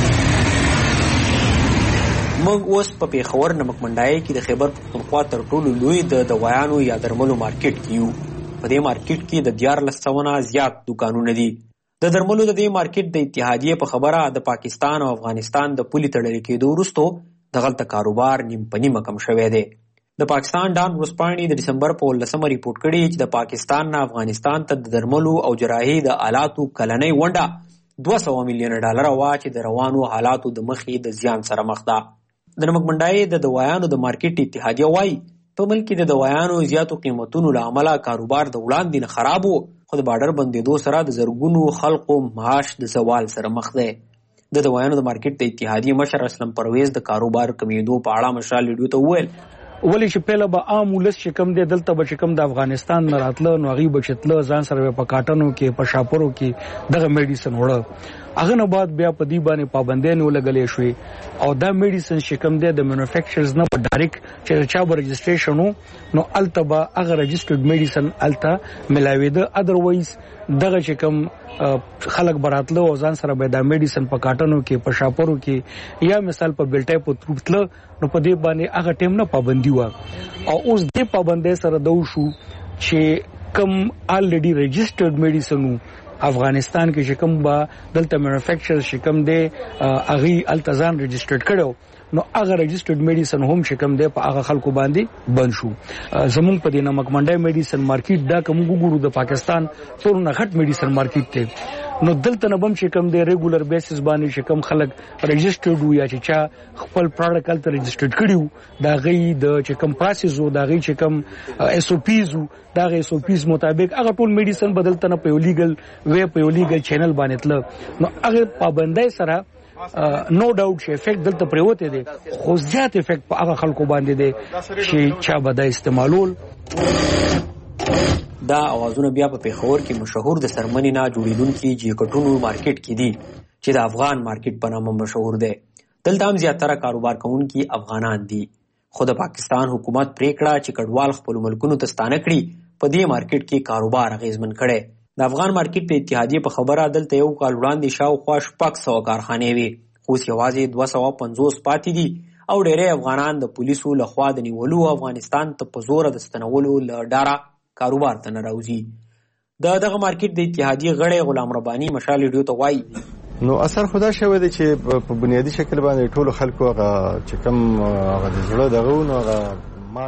موږ اوس په پیښور نمکمنډایي کې د خیبر پښتونخوا تر ټولو لوی د دوایانو یا درملو مارکیټ کې یو. په دې مارکیټ کې د دیارلس سوه نه زیات دوکانونه دي. د درملو د دې مارکیټ د اتحادیې په خبره د پاکستان او افغانستان د پولي تړل کېدو وروسته دغلته کاروبار نیم په نیمه کم شوی دی. د پاکستان ډان ورځپاڼې د ډسمبر په اوولسمه ریپورټ کړي چې د پاکستان نه افغانستان ته د درملو او جراحي د آلاتو کلنۍ ونډه دوه سوه میلیونه ډالره وه چې د روانو حالاتو د مخې د زیان سره مخ ده. د نمکمنډایي د دوایانو د مارکیټ اتحادیه وایي په ملک کې د دوایانو زیاتو قیمتونو له امله کاروبار د وړاندې نه خراب و خو د بارډر بندېدو سره د زرګونو خلکو معاش د زوال سره مخ دی. د دوایانو د مارکیټ د اتحادیې مشر اسلم پرویز د کاروبار کمیدو په اړه مشال ریډیو ته وویل ولی چې پهله به عام ولس چې کم دی دلته به چې کم د افغانستان نه راتله نو هغوی به چې تله ځان سره به په کاټنو کې په شاپرو کې دغه میډیسن وړه هغه نه بعد بیا په دې باندې پابندیانې ولګلې شوې او دا میډیسن چې کم دی د مینوفیکچرز نه په ډایرکټ چې د چا به رجسټریشن و نو هلته به هغه رجسټرډ میډیسن هلته میلاوېده ادروایز دغه چې کم خلک به راتله او ځان سره به دا میډیسن په کاټنو کې په شاپرو کې یا مثال په بیلټۍ په تروپ تله نو په دې باندې هغه ټیم نه پابندي وه او اوس دې پابندۍ سره دا وشو چې کم آلریډي رجسټرډ میډیسن و افغانستان کې چې کوم به دلته مینوفیکچر چې کوم دی هغوی هلته ځان رجسټرډ کړی نو هغه رجسټرډ میډیسن هم چې کوم دی په هغه خلکو باندې بند شو. زمونږ په دې نمکمنډۍ میډیسن مارکیټ دا که موږ وګورو د پاکستان ټولو نه غټ میډیسن مارکیټ دی نو دلته نه به هم چې کوم دی ریګولر بیسس باندې چې کوم خلک رجسټرډ وو یا چې چا خپل پراډکټ هلته رجسټرډ کړي وو د هغوی د چې کوم پراسس و د هغوی چې کوم ایس او پیز وو د هغه ایس او پیز مطابق هغه ټول میډیسن به دلته نه په یو لیګل وی په یو لیګل چینل باندې تله نو هغه پابندۍ سره نو ډاوټ چې افیکټ دلته پریوته دی خو زیات افیکټ په هغه خلکو باندې دی چې چا به دا استعمالول. دا اوازونه بیا په پیښور کې مشهور د سرمنې نه جوړېدونکي جیکټونو مارکیټ کې دي چې د افغان مارکیټ په نامه مشهور دی. دلته هم زیاتره کاروبار کوونکي افغانان دي خو د پاکستان حکومت پریکړه چې کډوال خپلو ملکونو ته ستانه کړي په دې مارکیټ کې کاروبار اغیزمن کړي. د افغان مارکیټ د اتحادیې په خبره دلته یو کال وړاندې شاوخوا شپږ سوه کارخانې وې اوس یوازې دوه سوه پنځوس پاتې دي او ډېری افغانان د پولیسو لخوا د نیولو افغانستان ته په زوره د ستنولو له ډاره کاروبار ته نه راوځي. د دغه مارکیټ د اتحادیې غړی غلام رباني مشال ریډیو ته وایي نو اثر خدا شوی دی چې په بنیادي شکل باندې ټولو خلکو هغه چې کوم هغه د زړه دغه نو هغه مات.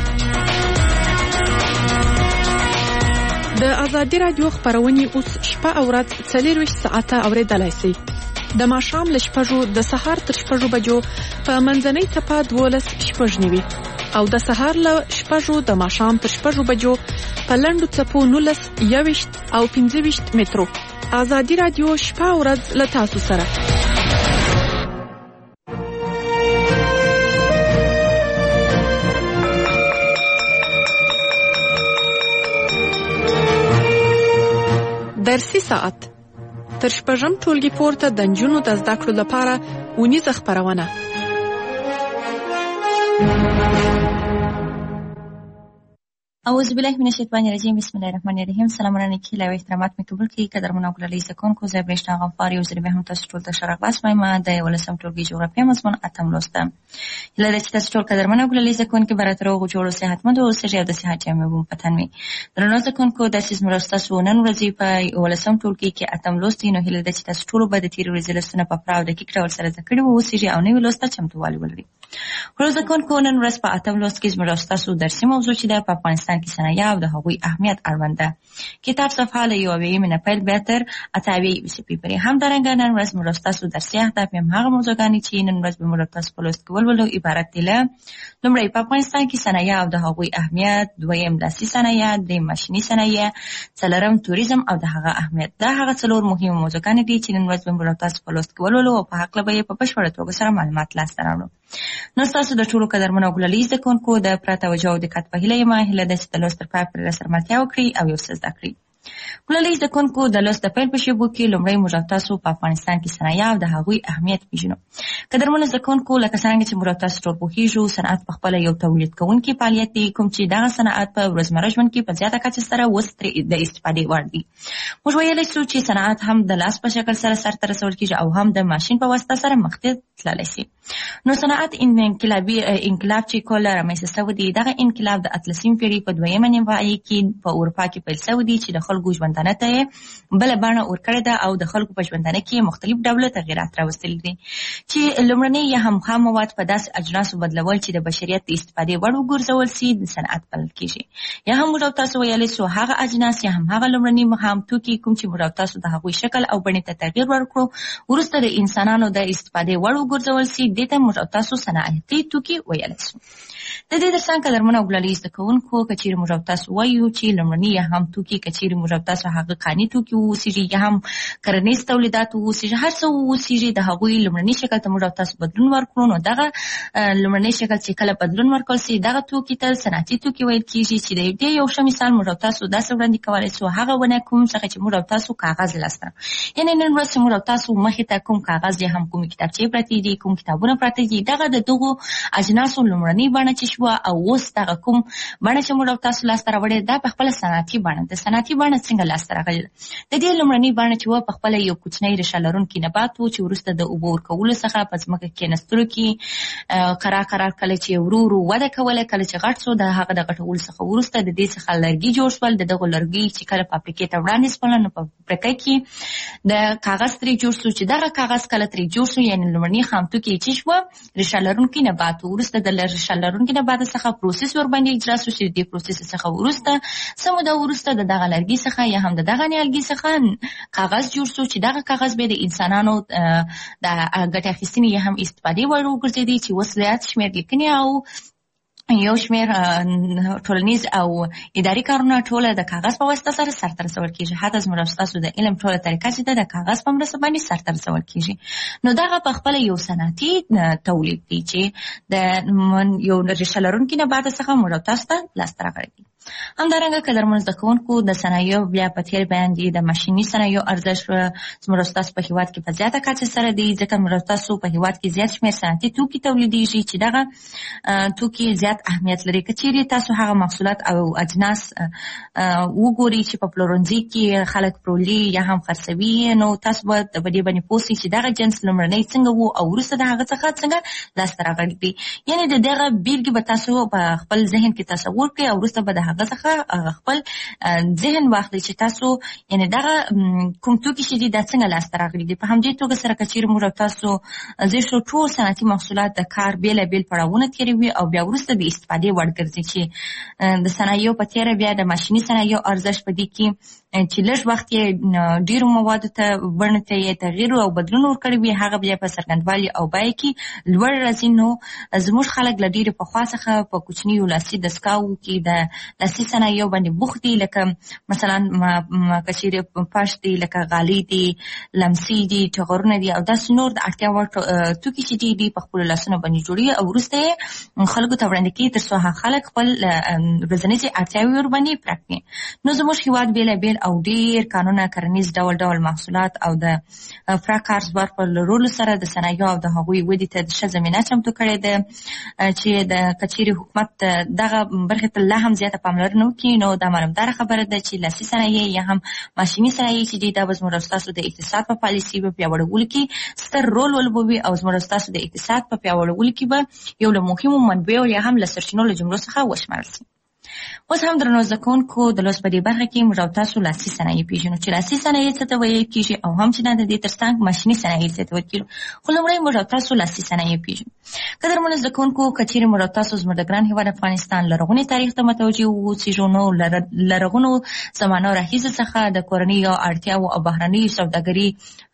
د ازادي رادیو خبرونه اوس شپه او ورځ څلورویشت ساعته اورېدلای شئ. د ماښام له شپږو د سهار تر شپږو بجو په منځنۍ ټپه دولس شپږ نوي او د سهار له شپږو د ماښام تر شپږو بجو په لنډو څپو نولس یوویشت او پنځه ویشت مترو. ازادي رادیو شپه او ورځ له تاسو سره. درسي ساعت تر شپږم ټولګي پورته د نجونو د زده کړو لپاره اونیزه خپرونه. اعوذ بالله من الشیطان الرجیم بسم الله الرحمن الرحیم. سلامونه نیکی او احترامات می قبول کړئ قدرمن او ګلالي زکونکو زه برېښنا غفار یو ځل بیا هم تاسو ټول ته ښه راغلاست وایم. د یولسم ټولګي جغرافیه مضمون اتم لوست ده. هیله ده چې تاسو ټول قدرمن او ګلالي زکونکو به راته روغ جوړ او صحتمند اوسئ او د صحت جامې مو په تن وي. درنو زکونکو داسې زموږ ستاسو نن ورځې په یولسم ټولګي کې اتم لوست دی. نو هیله ده چې تاسو ټول به د تېرې ورځې لوستونه په پوره او دقیق ډول سره زده کړي واوسئ او نوي لوست ته چمتووالی ولرئ. ورځ زکونکو نن ورځ په اتم لوست کې زموږ ستاسو درسي موضوع چې ده په افغانستان کې صنایع او د هغوی اهمیت اړوند ده. کتاب صفحه له یو اویایمې نه پیل بیا تر اته اویایمې صفحې پورې. همدارنګه نن ورځ موږ ستاسو درسي اهداف هم هغه موضوعګانې چې نن ورځ به موږ تاسو په لوست کې ولولو عبارت دي له لومړی په افغانستان کې صنایع او د هغوی اهمیت، دویم لاسي صنایع، دریم ماشیني صنایع، څلورم توریزم او د هغه اهمیت. دا هغه څلور مهمه موضوعګانې دي چې نن ورځ به موږ تاسو په لوست کې ولولو او په هکله به یې په بشپړه توګه سره معلومات لاسته راوړو. نو ستاسو د ټولو قدرمنو او ګلالي زده کوونکو د پوره توجه او دقت په هیله یم. هیله ده چې د لوست تر پایه پورې راسره ملتیا وکړي او یو څه زده کړي. ګلالي زده کوونکو د لوست د پیل په شیبو کې لومړی موږ تاسو په افغانستان کې صنایع او د هغوی اهمیت پېژنو. قدرمنو زده کوونکو لکه څرنګه چې موږ تاسو ټول پوهېږو صنعت په خپله یو تولید کوونکی فعالیت دی کوم چې دغه صنعت په ورځمره ژوند کې په زیاته کچه سره اوس ترې د استفادې وړ دی. موږ ویلی شو چې صنعت هم د لاس په شکل سره سرته رسول کېږي او هم د ماشین په واسطه سره مخته تللی شي. نو صنعت انقلابي انقلاب چې کله رامنځته شوی دی دغه انقلاب د اتلسمې پېړۍ په دویمه نیمایي کې په اروپا کې پیل شوی دی چې د خلکو ژوندانه ته بله بڼه ورکړې ده او د خلکو په ژوندانه کې مختلف ډوله تغیرات راوستلي دي چې لومړنی یا هم خام مواد په داسې اجناسو بدلول چې د بشریت د استفادې وړ وګرځول سي د صنعت بلل کېږي. یا هم موږ تاسو ویلی سو هغه اجناس یا هم هغه لومړني خام توکي کوم چې موږ تاسو د هغوی شکل او بڼې ته تغییر ورکړو وروسته د انسانانو د استفادې وړ وګرځول سي دې ته موږ تاسو صنعتي توکي ویلی سو. د دې ترڅنګ قدرمنو او ګلالي زده کوونکو که چیرې موږ تاسو وایو چې لومړني یا هم توکي که چیرې موږ تاسو هغه کاني توکي واوسېږي یا هم کرنیز تولیدات واوسېږي هر څه واوسېږي د هغوی لومړني شکل ته موږ تاسو بدلون ورکړو نو دغه لومړني شکل چې کله بدلون ورکړل سي دغه توکي ته صنعتي توکي ویل کېږي چې د دې یو ښه مثال موږ تاسو داسې وړاندې کولی سو هغه ونه کوم څخه چې موږ تاسو کاغذ لاسته یعنې نن ورځ موږ تاسو مخې ته کوم کاغذ یا هم کومې کتابچې پرتې دي کوم کتابونه پراته دي دغه د دغو اجناسو لومړنۍ بڼه چې شوه او اوس دغه کوم بڼه چې موږ تاسو لاسته راوړې دا په خپله صنعتي بڼه ده. صنعتي بڼه څنګه لاسته راغلې ده؟ د دې لومړنۍ بڼه چې وه په خپله یو کوچنی ریښه لرونکی نبات و چې وروسته د اوبو ورکولو څخه په ځمکه کېنستلو کې قرار قرار کله چې ورو ورو وده کوله کله چې غټ سو د هغه د غټولو څخه وروسته د دې څخه لرګي جوړ شول. د دغو لرګي چې کله فابریکې ته وړاندې شول نو په فابریکه کې د کاغذ ترې جوړ شو چې دغه کاغذ کله ترې جوړ شو یعنې لومړني خام توکي چې شوه ریښه لرونکی نبات و. وروسته د ریښه لرونکي نبات څخه پروسس ورباندې اجرا شو چې د دې پروسس څخه وروسته څه موده وروسته د دغه لرګي څخه یا هم د دغه نیالګي څخه کاغذ جوړ شو چې دغه کاغذ به د انسانانو د ګټې اخیستنې یا هم استفادې وړ وګرځېدی چې اوس زیات شمېر لیکنې او یو شمېر ټولنیز او اداري کارونه ټوله د کاغذ په واسطه سره سرته رسول کېږي. حتی زموږ ستاسو د علم ټوله طریقه چې ده د کاغذ په مرسته باندې سرته رسول کېږي. نو دغه په خپله یو صنعتي تولید دی چې د یو ریښه لرونکي نبات څخه موږ تاسو ته لاسته راغلی دی. همدارنګه قدرمنو زده کوونکو د صنایعو بیا په تیر بیان دي د ماشیني صنایعو ارزښت زموږ ستاسو په هیواد کې په زیاته کچه سره دی، ځکه موږ تاسو په هیواد کې زیات شمېر صنعتي توکي تولیدېږي چې دغه توکي زیات اهمیت لري. که چیرې تاسو هغه محصولات او اجناس وګورئ چې په پلورنځي کې خلک پلوري یا هم خرڅوي، نو تاسو به په دې باندې پوه شئ چې دغه جنس لومړنی څنګه و او وروسته د هغه څخه څنګه لاسته راغلی دی. یعنې د دغه بیلګې به تاسو په خپل ذهن کې تصور کړئ او وروسته به د هغه څخه خپل ذهن واخلئ چې تاسو یعنې دغه کوم توکي چې دي دا څنګه لاسته راغلي دي. په همدې توګه سره که چیرې موږ تاسو زه شو ټول صنعتي محصولات د کار بېلابېل پړاوونه تېروي او بیا وروسته د استفادې وړ ګرځي، چې د صنایعو په تېره بیا د ماشیني صنایعو ارزښت په دې کې چې لږ وخت یې ډېرو موادو ته بڼې ته یې تغییر او بدلون ورکړی وي، هغه بیا په څرګندوالي او بیه کې لوړ راځي. نو زموږ خلک له ډېرې پخوا څخه په کوچنیو لاسي دستګاوو کې د لاسي صنایعو باندې بوخت دي، لکه مثلا که چیرې فرش دي، لکه غالۍ دي، لمسي دي، ټغرونه دي او داسې نور د اړتیا وړ توکي چې دي په خپلو لاسونو باندې جوړوي او وروسته یې خلکو ته وړاندې کوي تر څو هغه خلک خپل ورځنیزې اړتیاوې ورباندې پوره کړي. نو زموږ هېواد بېلابېل او ډېر کانونه کرنیز ډول ډول محصولات او د پوره کارزبار په لرلو سره د صنایعو او د هغوی ودې ته ښه زمینه چمتو کړې ده، چې د که چیرې حکومت دغه برخې ته لا هم زیاته پاملرنه وکړي نو دا معلومداره خبره ده چې لاسي صنایع یا هم ماشیني صنایع چې دي دا به زموږ ستاسو د اقتصاد په پالیسي په پیاوړولو کې ستر رول ولوبوي او زموږ ستاسو د اقتصاد په پیاوړولو کې به یو له مهمو منبعو یا هم له سرچینو له جملو څخه وشمارل شي. اوس هم درنو زده کوونکو د لوست په دې برخه کې موږ تاسو لاسي صنایع پیژنو چې لاسي صنایع څه ته ویل کېږي او هم چې د دې ترڅنګ ماشیني صنایع څه ته ویل کېږي. خو لومړی موږ تاسو لاسي صنایع پیژنو. قدرمنو زده کوونکو که چیرې موږ تاسو زموږ د ګران هېواد افغانستان لرغوني تاریخ ته متوجه واوسېږو، نو لرغونو زمانو راهیسې څخه د کورنیو اړتیاوو او بهرنیو سوداګري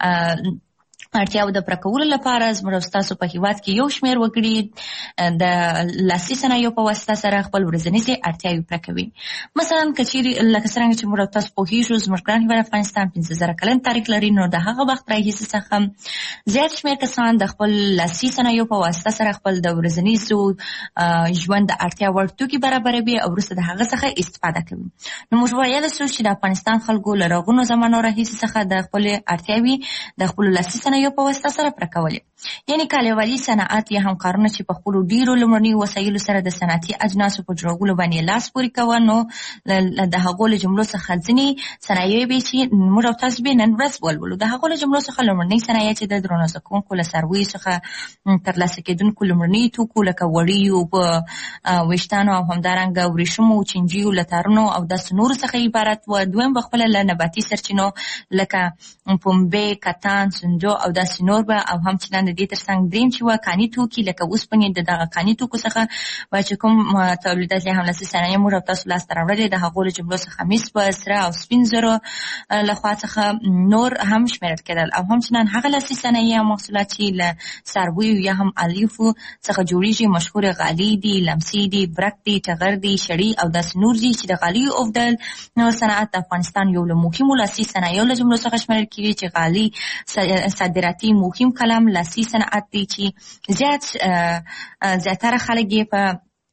اړتیاو د پوره کولو لپاره زموږ ستاسو په هېواد کې یو شمېر وګړي د لاسي صنایعو په واسطه سره خپل ورځنیزې اړتیاوې پوره کوي. مثلا که چیرې لکه څرنګه چې موږ تاسو پوهېږو زموږ ګران هېواد افغانستان پنځه زره کلن تاریخ لري، نو د هغه وخت راهیسې څخه زیات شمېر کسان د خپل لاسي صنایعو په واسطه سره خپل د ورځنیزو ژوند د اړتیا وړ توکي برابروي او وروسته د هغه څخه استفاده کوي. نو موږ ویلی سو چې د افغانستان خلکو له لرغونو زمانو راهیسې څخه د خپلې اړتیاوې د خپلو لاسي صنایعو په واسطه سره پوره کولې. یعنې کالیوالي صنعت یا هم کارونه چې په خپلو ډېرو لومړنیو وسایلو سره د صنعتي اجناسو په جوړولو باندې لاس پورې کوه، نو د هغو له جملو څخه ځینې صنایع وې چې موږ او تاسو به نن ورځ ولولو. د هغو له جملو څخه لومړنۍ صنایع چې د درنو زده کوونکو له څارویو څخه ترلاسه کېدونکو لومړني توکو لکه وړیو، ویښتانو او همدارنګه ورېښمو، چینجیو، له تارونو او داسې نورو څخه عبارت و. دویم به خپله له نباتي سرچینو لکه پنبې، کتان، سنجو او داسې نور به او هم چې د دې ترڅنګ دریم چې وه کاني توکي لکه اوسپنې، د دغه کاني توکو څخه به چې کوم تولیدات یا هم لاسي صنایع موږ او تاسو لاسته راوړلې د هغو له جملو څخه مس په سره او سپین زرو لخوا څخه نور هم شمېرل کېدل او هم چې نن هغه لاسي صنایع او محصولات چې له څارویو یا هم الیفو څخه جوړېږي مشهورې غالۍ دي، لمسي دي، برک دي، ټغر دي، شړۍ او داسې نور دي چې د غالیو اوبدل صنعت د افغانستان یو له مهمو لاسي صنایعو له جملو څخه شمېرل کېږي چې غالۍ صادراتي مهم کلام لاسي صنعت دی چې زیات زیاتره خلک یې په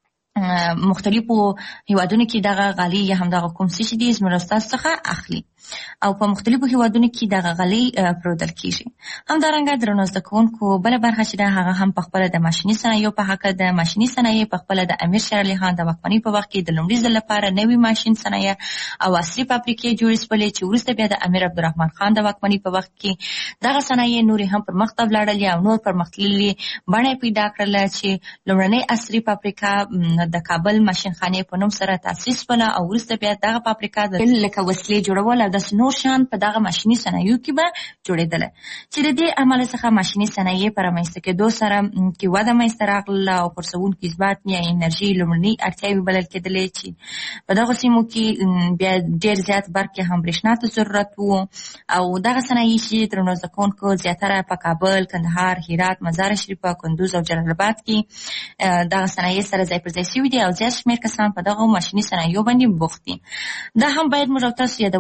مختلفو هیوادونو کې دغه غالۍ یا هم دغه کوم څه چې دي زموږ ستاسو څخه اخلي او په مختلفو هیوادونو کې دغه غالۍ پلورل کېږي. همدارنګه درنو زده کوونکو بله برخه چې ده هغه هم پخپله د ماشیني صنایعو په هکله د ماشیني صنایع پخپله د امیر شېر علي خان د واکمنۍ په وخت کې د لومړي ځل لپاره نوي ماشین صنایع او عصري فابریکې جوړې شولې چې وروسته بیا د امیر عبدالرحمن خان د واکمنۍ په وخت کې دغه صنایع نورې هم پرمخ ته ولاړلې او نور پرمختللې بڼه یې پیدا کړله چې لومړنۍ عصري فابریکه د کابل ماشینخانې په نوم سره تاسیس شوله او وروسته بیا دغه فابریکه لکه وسلې جوړول او داسې نور شیان په دغه ماشیني صنایعو کې به جوړېدله چې د دې عمله څخه ماشیني صنایع په رامنځته کېدو سره کې وده منځته راغله او پرسوونکي ثبات یا انرژي لومړنۍ اړتیاوې بلل کېدلې چې په دغو سیمو کې بیا ډېر زیات برق هم برېښنا ته ضرورت و او دغه صنایع چې درنو زده کوونکو زیاتره په کابل، کندهار، هرات، مزار شریفه، کندوز او جلال آباد کې دغه صنایع سره ځای پر ځای شوي دي او زیات شمېر کسان په دغو ماشیني صنایعو باندې بوخت دي. دا هم باید موږ تاسو یادونه وکړو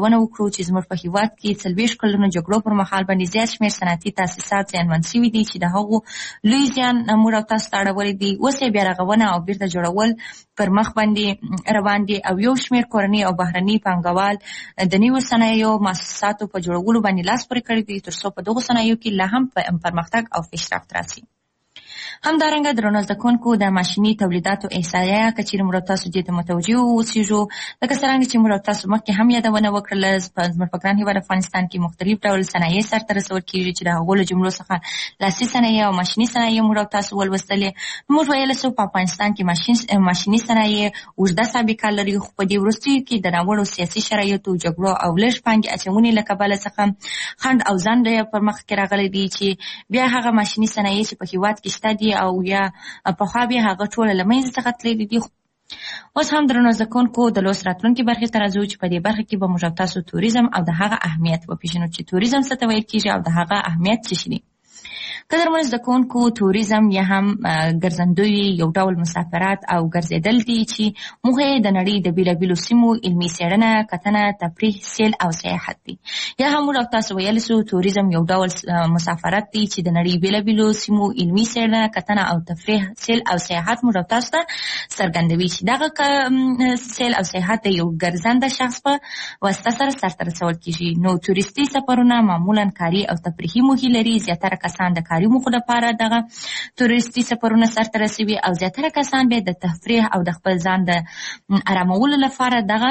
کړو چې زموږ په هیواد کې څلوېښت کلونو جګړو پر مهال باندې زیات شمېر صنعتي تاسیسات زیانمن شوي دي چې د هغو لوی زیان موږ او تاسو ته اړولی دي. اوس یې بیا رغونه او بیرته جوړول پر مخ باندې روان دي او یو شمېر کورني او بهرني پانګوال د نویو صنایعو مؤسساتو په جوړولو باندې لاس پورې کړي دي تر څو په دغو صنایعو کې لا هم پرمختګ او پیشرفت راسي. همدارنګه درنو زده کوونکو د ماشیني تولیداتو احصایه که چیرې موږ تاسو دې ته متوجه واوسیږو، لکه څرنګه چې موږ تاسو مخکې هم یادونه وکړله، په زموږ په ګران هېواد افغانستان کې مختلف ډول صنایع سرته رسول کېږي چې د هغو له جملو څخه لاسي صنایع او ماشیني صنایع موږ تاسو ولوستلې. موږ ویلی سو په افغانستان کې ماشین ماشیني صنایع اوږده سابقه لري، خو په دې وروستیو کې د ناوړو سیاسي شرایطو، جګړو او لږ پانګې اچونې له کبله څخه خنډ او ځنډ پر مخ کې راغلی دي چې بیا هغه ماشیني صنایع چې په هېواد کې شته دي او یا پخوا بیا هغه ټوله له منځه څخه تللي دي. اوس هم درنو زده کوونکو د لوست راتلونکي برخې ته راځو چې په دې برخه کې به موږ تاسو توریزم او د هغه اهمیت وپېژنو چې توریزم څه ته ویل کېږي او د هغه اهمیت څه شي دي. قدرمنو زده کوونکو، توریزم یا هم ګرځندوی یو ډول مسافرات او ګرځېدل دي چې موږ یې د نړۍ د بېلابېلو سیمو علمي څېړنه، کتنه، تفریح، سیل او سیاحت دي. یا هم موږ تاسو ویلی سو توریزم یو ډول مسافرت دی چې د نړۍ بېلابېلو سیمو علمي څېړنه، کتنه او تفریح، سیل او سیاحت موږ تاسو ته څرګندوي چې دغه سیل او سیاحت د یو ګرځنده شخص په واسطه سره سرته رسول کېږي. نو توریستي سفرونه معمولا کاري او تفریحي موخې لري. زیاتره کسان د کاري موخو لپاره دغه توریستي سفرونه سرته رسوي او زیاتره کسان به د تفریح او د خپل ځان د آرامولو لپاره دغه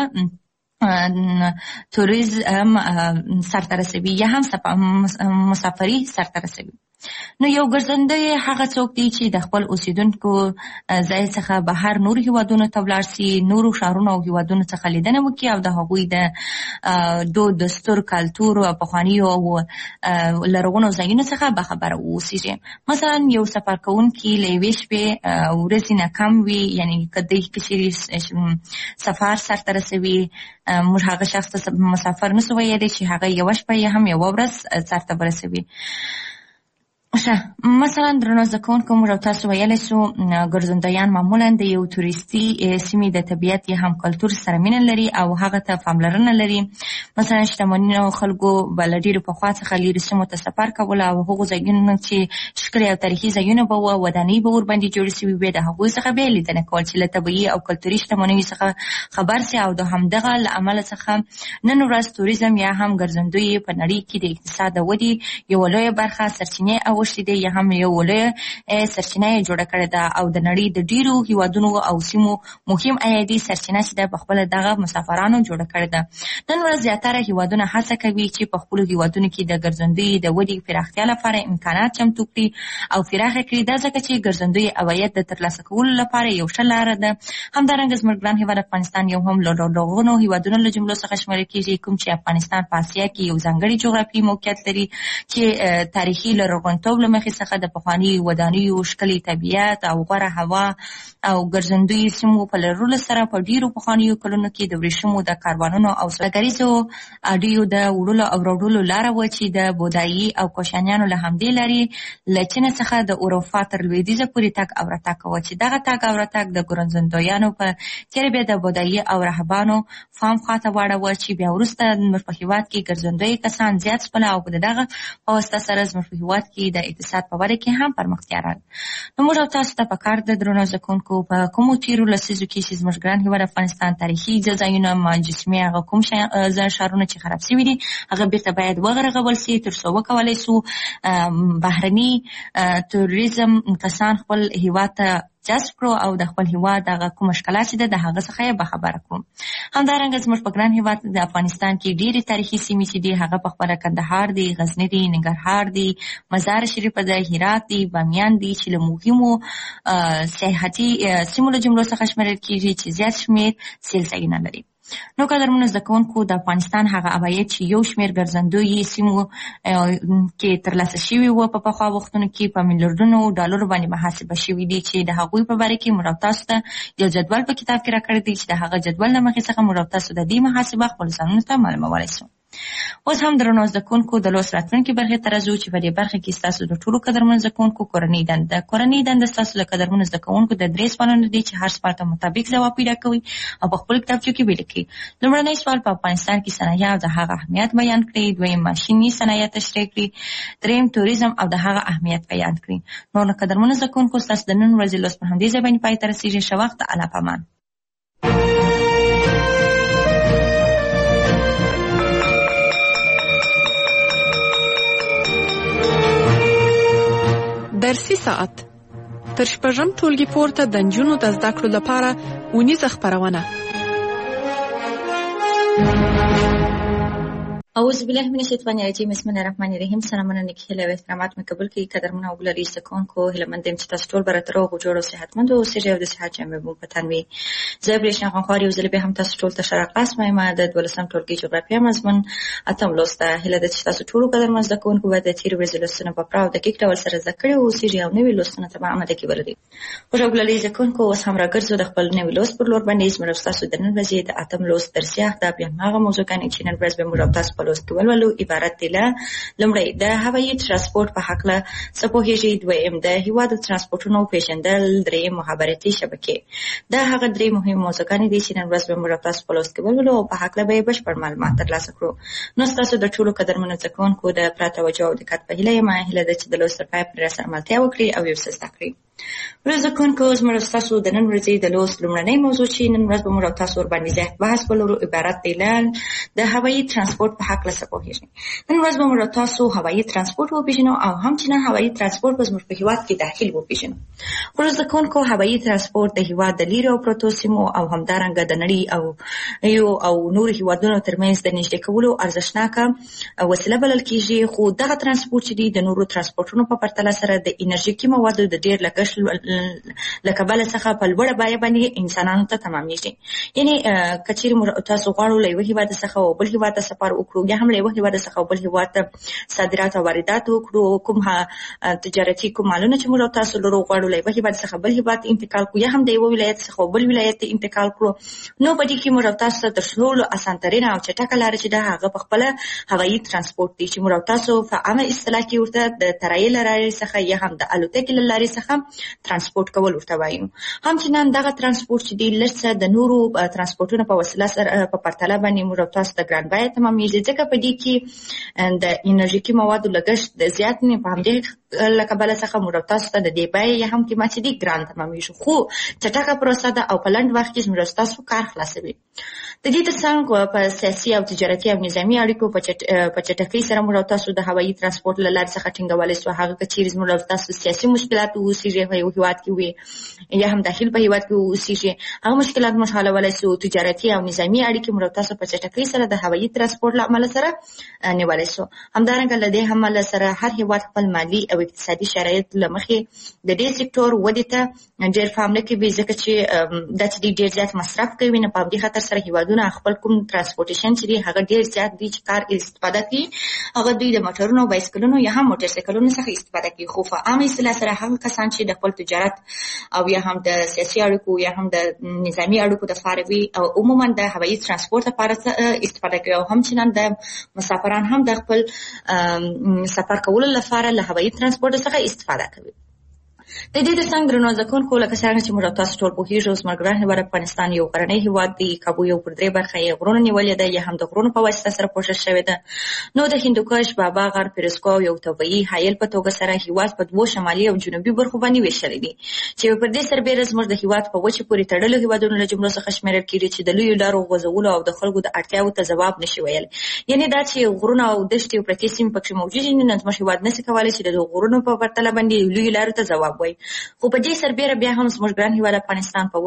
توریزم سرته رسوي یا هم مسافري سرته رسوي. نو یو ګرځندوی هغه څوک دی چې د خپل اوسیدونکو ځای څخه بهر نورو هیوادونو ته ولاړ سي، نورو ښارونو او هیوادونو څخه لیدنه وکړي او د هغوی د دود، دستور، کلتور او پخوانیو او لرغونو ځایونو څخه باخبره واوسیږي. مثلا یو سفر کوونکی له یوې شپې ورځې نه کم وي، یعنې که دی که چیرې سفر سرته رسوي، موږ هغه شخص ته مسافر نسو ویلی چې هغه یوه شپه یا هم یوه ورځ سرته برسوي. ښه، مثلا درنو زده کوونکو، موږ او تاسو ویلی سو ګرځندویان معمولا د یو توریستي سیمې د طبیعت یا هم کلتور سره مینه لري او هغه ته پاملرنه لري. مثلا شتمنو خلکو به له ډېرو پخوا څخه لیرې سیمو ته سفر کوله او هغو ځایونو چې ښکلي او تاریخي ځایونه به وه، ودانۍ به ورباندې جوړې سوي وې، د هغوی څخه به یې لیدنه کول چې له طبیعي او کلتوري شتمنیو څخه خبر سي. او د همدغه له امله څخه نن ورځ توریزم یا هم ګرځندوی په نړۍ کې د اقتصاد د ودې یوه لویه برخه سرچینې او دی یا هم یو لویه سرچینه یې جوړه کړې ده او د نړۍ د ډېرو هیوادونو او سیمو مهم عایدي سرچینه چې ده په خپله دغه مسافرانو جوړه کړې ده. نن ورځ زیاتره هیوادونه هڅه کوي چې په خپلو هیوادونو کې د ګرځندوی د ودې پراختیا لپاره امکانات چمتو کړي او پراخه کړي. دا ځکه چې ګرځندوی عواید د ترلاسه کولو لپاره یو ښه لاره ده. همدارنګه زموږ ګران هیواد افغانستان یو هم له لرغونو هیوادونو له جملو څخه شمیرل کېږي، کوم چې افغانستان په اسیا کې یو ځانګړی جغرافیایي موقعیت لري چې تاریخي لرغونتوب له مخې څخه د پخواني ودانیو، ښکلي طبیعت او غوره هوا او ګرځندوی سیمو په لرلو سره په ډېرو پخوانیو کلونو کې د ورېښمو د کاروانونو او سوداګریزو اډیو د وړلو او راوړلو لاره وه چې د بودایي او کوشانیانو له همدې لارې له چین څخه د اروپا تر لویدیځه پورې تګ او راتګ کوه چې دغه تګ او راتګ د ګرځندویانو په تېره بیا د بودایي او راهبانو فام خواته واړوه چې بیا وروسته زموږ په هېواد کې ګرځندوی کسان زیات شول او د دغه په واسطه سره زموږ په هېواد کې د اقتصاد په وده کې هم پرمختیا راغله. نو موږ او تاسو ته پکار ده درنو زده کوونکو، په کومو تېرو لسیزو کې چې زموږ ګران هېواد افغانستان تاریخي ځایونه، مجسمې، هغه کوم ښارونه چې خراب شوي دي هغه بیرته باید وغرغول سي تر څو وکولی سو بهرني توریزم کسان خپل هېواد ته جذب کړو او د خپل هېواد هغه کوم مشکلات چې ده د هغه څخه یې باخبره کړو. همدارنګه زموږ په ګران هېواد د افغانستان کې ډېرې تاریخي سیمې چې دي هغه په خپله کندهار دی، غزني دی، ننګرهار دی، مزار شریف ده، هرات دی، بامیان دی چې له مهمو سیاحتي سیمو له جملو څخه شمیرل کېږي چې زیات شمېر سیل ځایونه لري. نو قدرمنو زده کوونکو، د افغانستان هغه عواید چې یو شمېر ګرځندوی سیمو کې ترلاسه شوي وو په پخوا وختونو کې په میلیارډونو ډالرو باندې محاسبه شوي دي چې د هغوی په باره کې موږ تاسو ته یو جدول په کتاب کې راکړی دی چې د هغه جدول له مخې څخه موږ تاسو د دې محاسبه خپلو ځانونو ته معلومولی شو. اوس هم درنو زده کوونکو د لوست راتلونکي برخې ته راځو چې په دې برخه کې ستاسو د ټولو قدرمنو زده کوونکو کورنۍ دنده کورنۍ دنده ستاسو له قدرمنو زده کوونکو د درې سوالونو دي چې هر سوال ته مطابق ځواب پیدا کوي او په خپل کتابچو کې ولیکئ. لومړنی سوال په افغانستان کې صنایع او د هغه اهمیت بیان کړئ. دویم ماشیني صنایع تشریح کړئ. دریم توریزم او د هغه اهمیت بیان کړئ. نور نو قدرمنو زده کوونکو ستاسو د نن ورځې لوست په همدې ځای باندې پای ته رسیږي. ښه وخت. الله پامان. درسي ساعت تر شپږم ټولګي پورته د نجونو د زده کړو لپاره اونیزه خپرونه. اعوذ بالله من الشیطان الرجیم. بسم الله الرحمن الرحیم. سلامونه نیکی له احترامات مې قبول کړئ. قدرمنه او ګلري سکونکو هلمند دم چې تاسو ټول برتر او جوړ او صحتمند او سره د صحت جامع مو پتن وي. زه برېښنا غوړی او زله به هم تاسو ټول ته شرق اسمه ما د دولسم ټولګي جغرافیه مضمون اتم لوسته هله د تاسو ټول قدرمن سکونکو به د تیر ورځې لوستنه په پراو د کیک ډول سره ذکر او سری او نوې لوستنه ته عمل کې ولري. او ګلري سکونکو اوس هم راګرځو د خپل نوې لوست پر لور باندې زموږ تاسو د نن ورځې د اتم لوست درسیه د بیا هغه موضوع کنه چې نن ورځ به موږ تاسو په لوست کې ولولو. عبارت دی له لومړی د هوایي ترانسپورت په حق له سپوهیږي. دویم د هیواد ترانسپورتونو پیژندل. دریم مخابراتي شبکې. دا هغه درې مهم موضوعګانې دي چې نن ورځ به موږ تاسو په لوست کې ولولو او په حق له به بشپړ معلومات ترلاسه کړو. نو تاسو د ټولو قدرمنو زده کوونکو د پراته توجه او دقت په هیله یم هیله ده چې د لوست پای پر سره ملتیا وکړي او یو څه زده کړئ. ورځ کوونکو زموږ تاسو د نن ورځې د لوست لومړنۍ موضوع چې نن ورځ به موږ تاسو ور باندې زیات بحث ولرو عبارت دی له د هوایي ترانسپورت په حق له سپوهیږي. نن ورځ به موږ تاسو هوایي ترانسپورت وپیژنو او هم چې نه هوایي ترانسپورت په زموږ په هیواد کې داخل وپیژنو. ورځ کوونکو هوایي ترانسپورت د هیواد د لیرو پروتو سیمو او همدارنګه د نړۍ او یو او نور هیوادونو ترمنځ د نږدې کولو ارزښتناکه وسیله بلل کیږي. خو دغه ترانسپورت چې د نورو ترانسپورتونو په پرتله سره د انرژیکي موادو د ډیر لګښت لکه بل څخه په لوړه بیه باندې انسانانو ته تمامېږي. یعنی کچېرې موږ تاسو غواړو له یوه هیواد څخه او بل هیواد ته سفر وکړو یا هم له یوه هیواد څخه او بل هیواد ته صادرات او واردات وکړو کوم تجارتي کوم مالونه چې موږ تاسو لرو غواړو له یوه هیواد څخه بل هیواد ته انتقال کړو یا هم د یوه ولایت څخه بل ولایت ته انتقال کړو. نو په دې کې موږ تاسو ته ټول اسانترینه او چټکه لار چې دا هغه په خپل هوایي ترانسپورت دي چې موږ تاسو په عامه اصطلاح کې ورته د ترایل لارې څخه یا هم د الوتکې لارې څخه ترانسپورت کول ورته وایو. هم چې نن دغه ترانسپورت چې دی لږ د نورو ترانسپورتونو په وسیله سره په پرتله باندې موږ تاسو د ګران بیه تمامېږي ځکه په دې کې د انرژیکي موادو لګښت د زیات نه په همدې لکه بل څخه موږ تاسو ته د دې بیه یا هم قیمت چې دی ګران تمامېږي. خو چټکه پروسه ده او په لنډ وخت کې موږ تاسو کار خلاصوي. د دې ترڅنګ په سیاسي او تجارتي او نظامي اړیکو په چټکۍ سره موږ تاسو د هوایي ترانسپورت له لارې څخه ټینګولای شو. هغه چې موږ تاسو سیاسي مشکلات اوسېږي په یو هیواد کې وي یا هم داخل په هیواد کې اوسېږي هغه مشکلات موږ حلولای شو. تجارتي او نظامي اړیکې موږ تاسو په چټکۍ سره د هوایي ترانسپورت له امله سره نیولای شو. همدارنګه له دې هم له سره هر هیواد خپل مالي او اقتصادي شرایط له مخې د دې سکتور ودې ته ډېر پام نه کوي ځکه چې دا چې ډېر زیات مصرف کوي نه په دې خاطر سره هیوادونه خپل کوم ترانسپورټیشن چې دی هغه ډېر زیات دی چې کار استفاده کوي هغه دوی د موټرونو بایسکلونو یا هم موټر سایکلونو څخه استفاده کوي. خو په عامه اصطلاح سره هغه کسان چې د خپل تجارت او یا هم د سیاسي اړیکو یا هم د نظامی اړیکو د فاروي او عموما د هوایي ترانسپورت لپاره استفاده کوي او هم چې نن د مسافران هم د خپل سفر کولو لپاره له هوایي ترانسپورت څخه استفاده کوي. د دې ترڅنګ درنو زده کوونکو لکه څنګه چې موږ تاسو ټول پوهیږو زموږ ګران هیواد افغانستان یو غرنی هیواد دی. کابو یو پر درې برخه یې غرونه نیولې ده یا هم د غرونو په واسطه سره پوښښ شوې ده. نو د هندوکش بابا غر پیرسکو یو طبیعي حایل په توګه سره هیواد په دوه شمالي او جنوبي برخو باندې ویشل دي چې پر دې سربېره زموږ د هیواد په وچه پورې تړلو هیوادونو له جملو څخه شمیرل کېږي چې د لویو لارو غځولو او د خلکو د اړتیاو ته ځواب نشي ویل. یعنی دا چې غرونه او دښتې او پرتې سیمې پکې موجود دي نن زموږ هیواد نشي کولی چې د غرونو په پرتله باندې لویو لارو ته ځواب وایي. خو په دې سربېره بیا هم زموږ ګران هیواد افغانستان په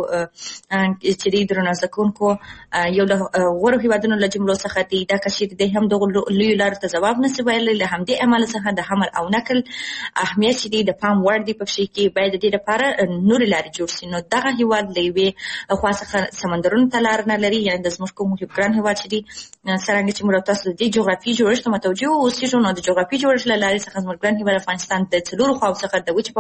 چې دی درنو زده کوونکو یو له غوره هیوادونو له جملو څخه دی. دا که چېرې دی هم دغو لویو لارو ته ځواب نشي ویلی له همدې امله څخه د حمل او نقل اهمیت چې دی د پام وړ دی پکې کې باید د دې لپاره نورې لارې جوړ شي. نو دغه هیواد له یوې خوا څخه سمندرونو ته لار نه لري یعنې د زموږ کوم ګران هیواد چې دی څرنګه چې موږ تاسو د دې جغرافي جوړښت متوجه اوسېږو نو د جغرافي جوړښت له لارې څخه زموږ ګران هیواد افغانستان د څلورو خواو څخه د وچې په واسطه سره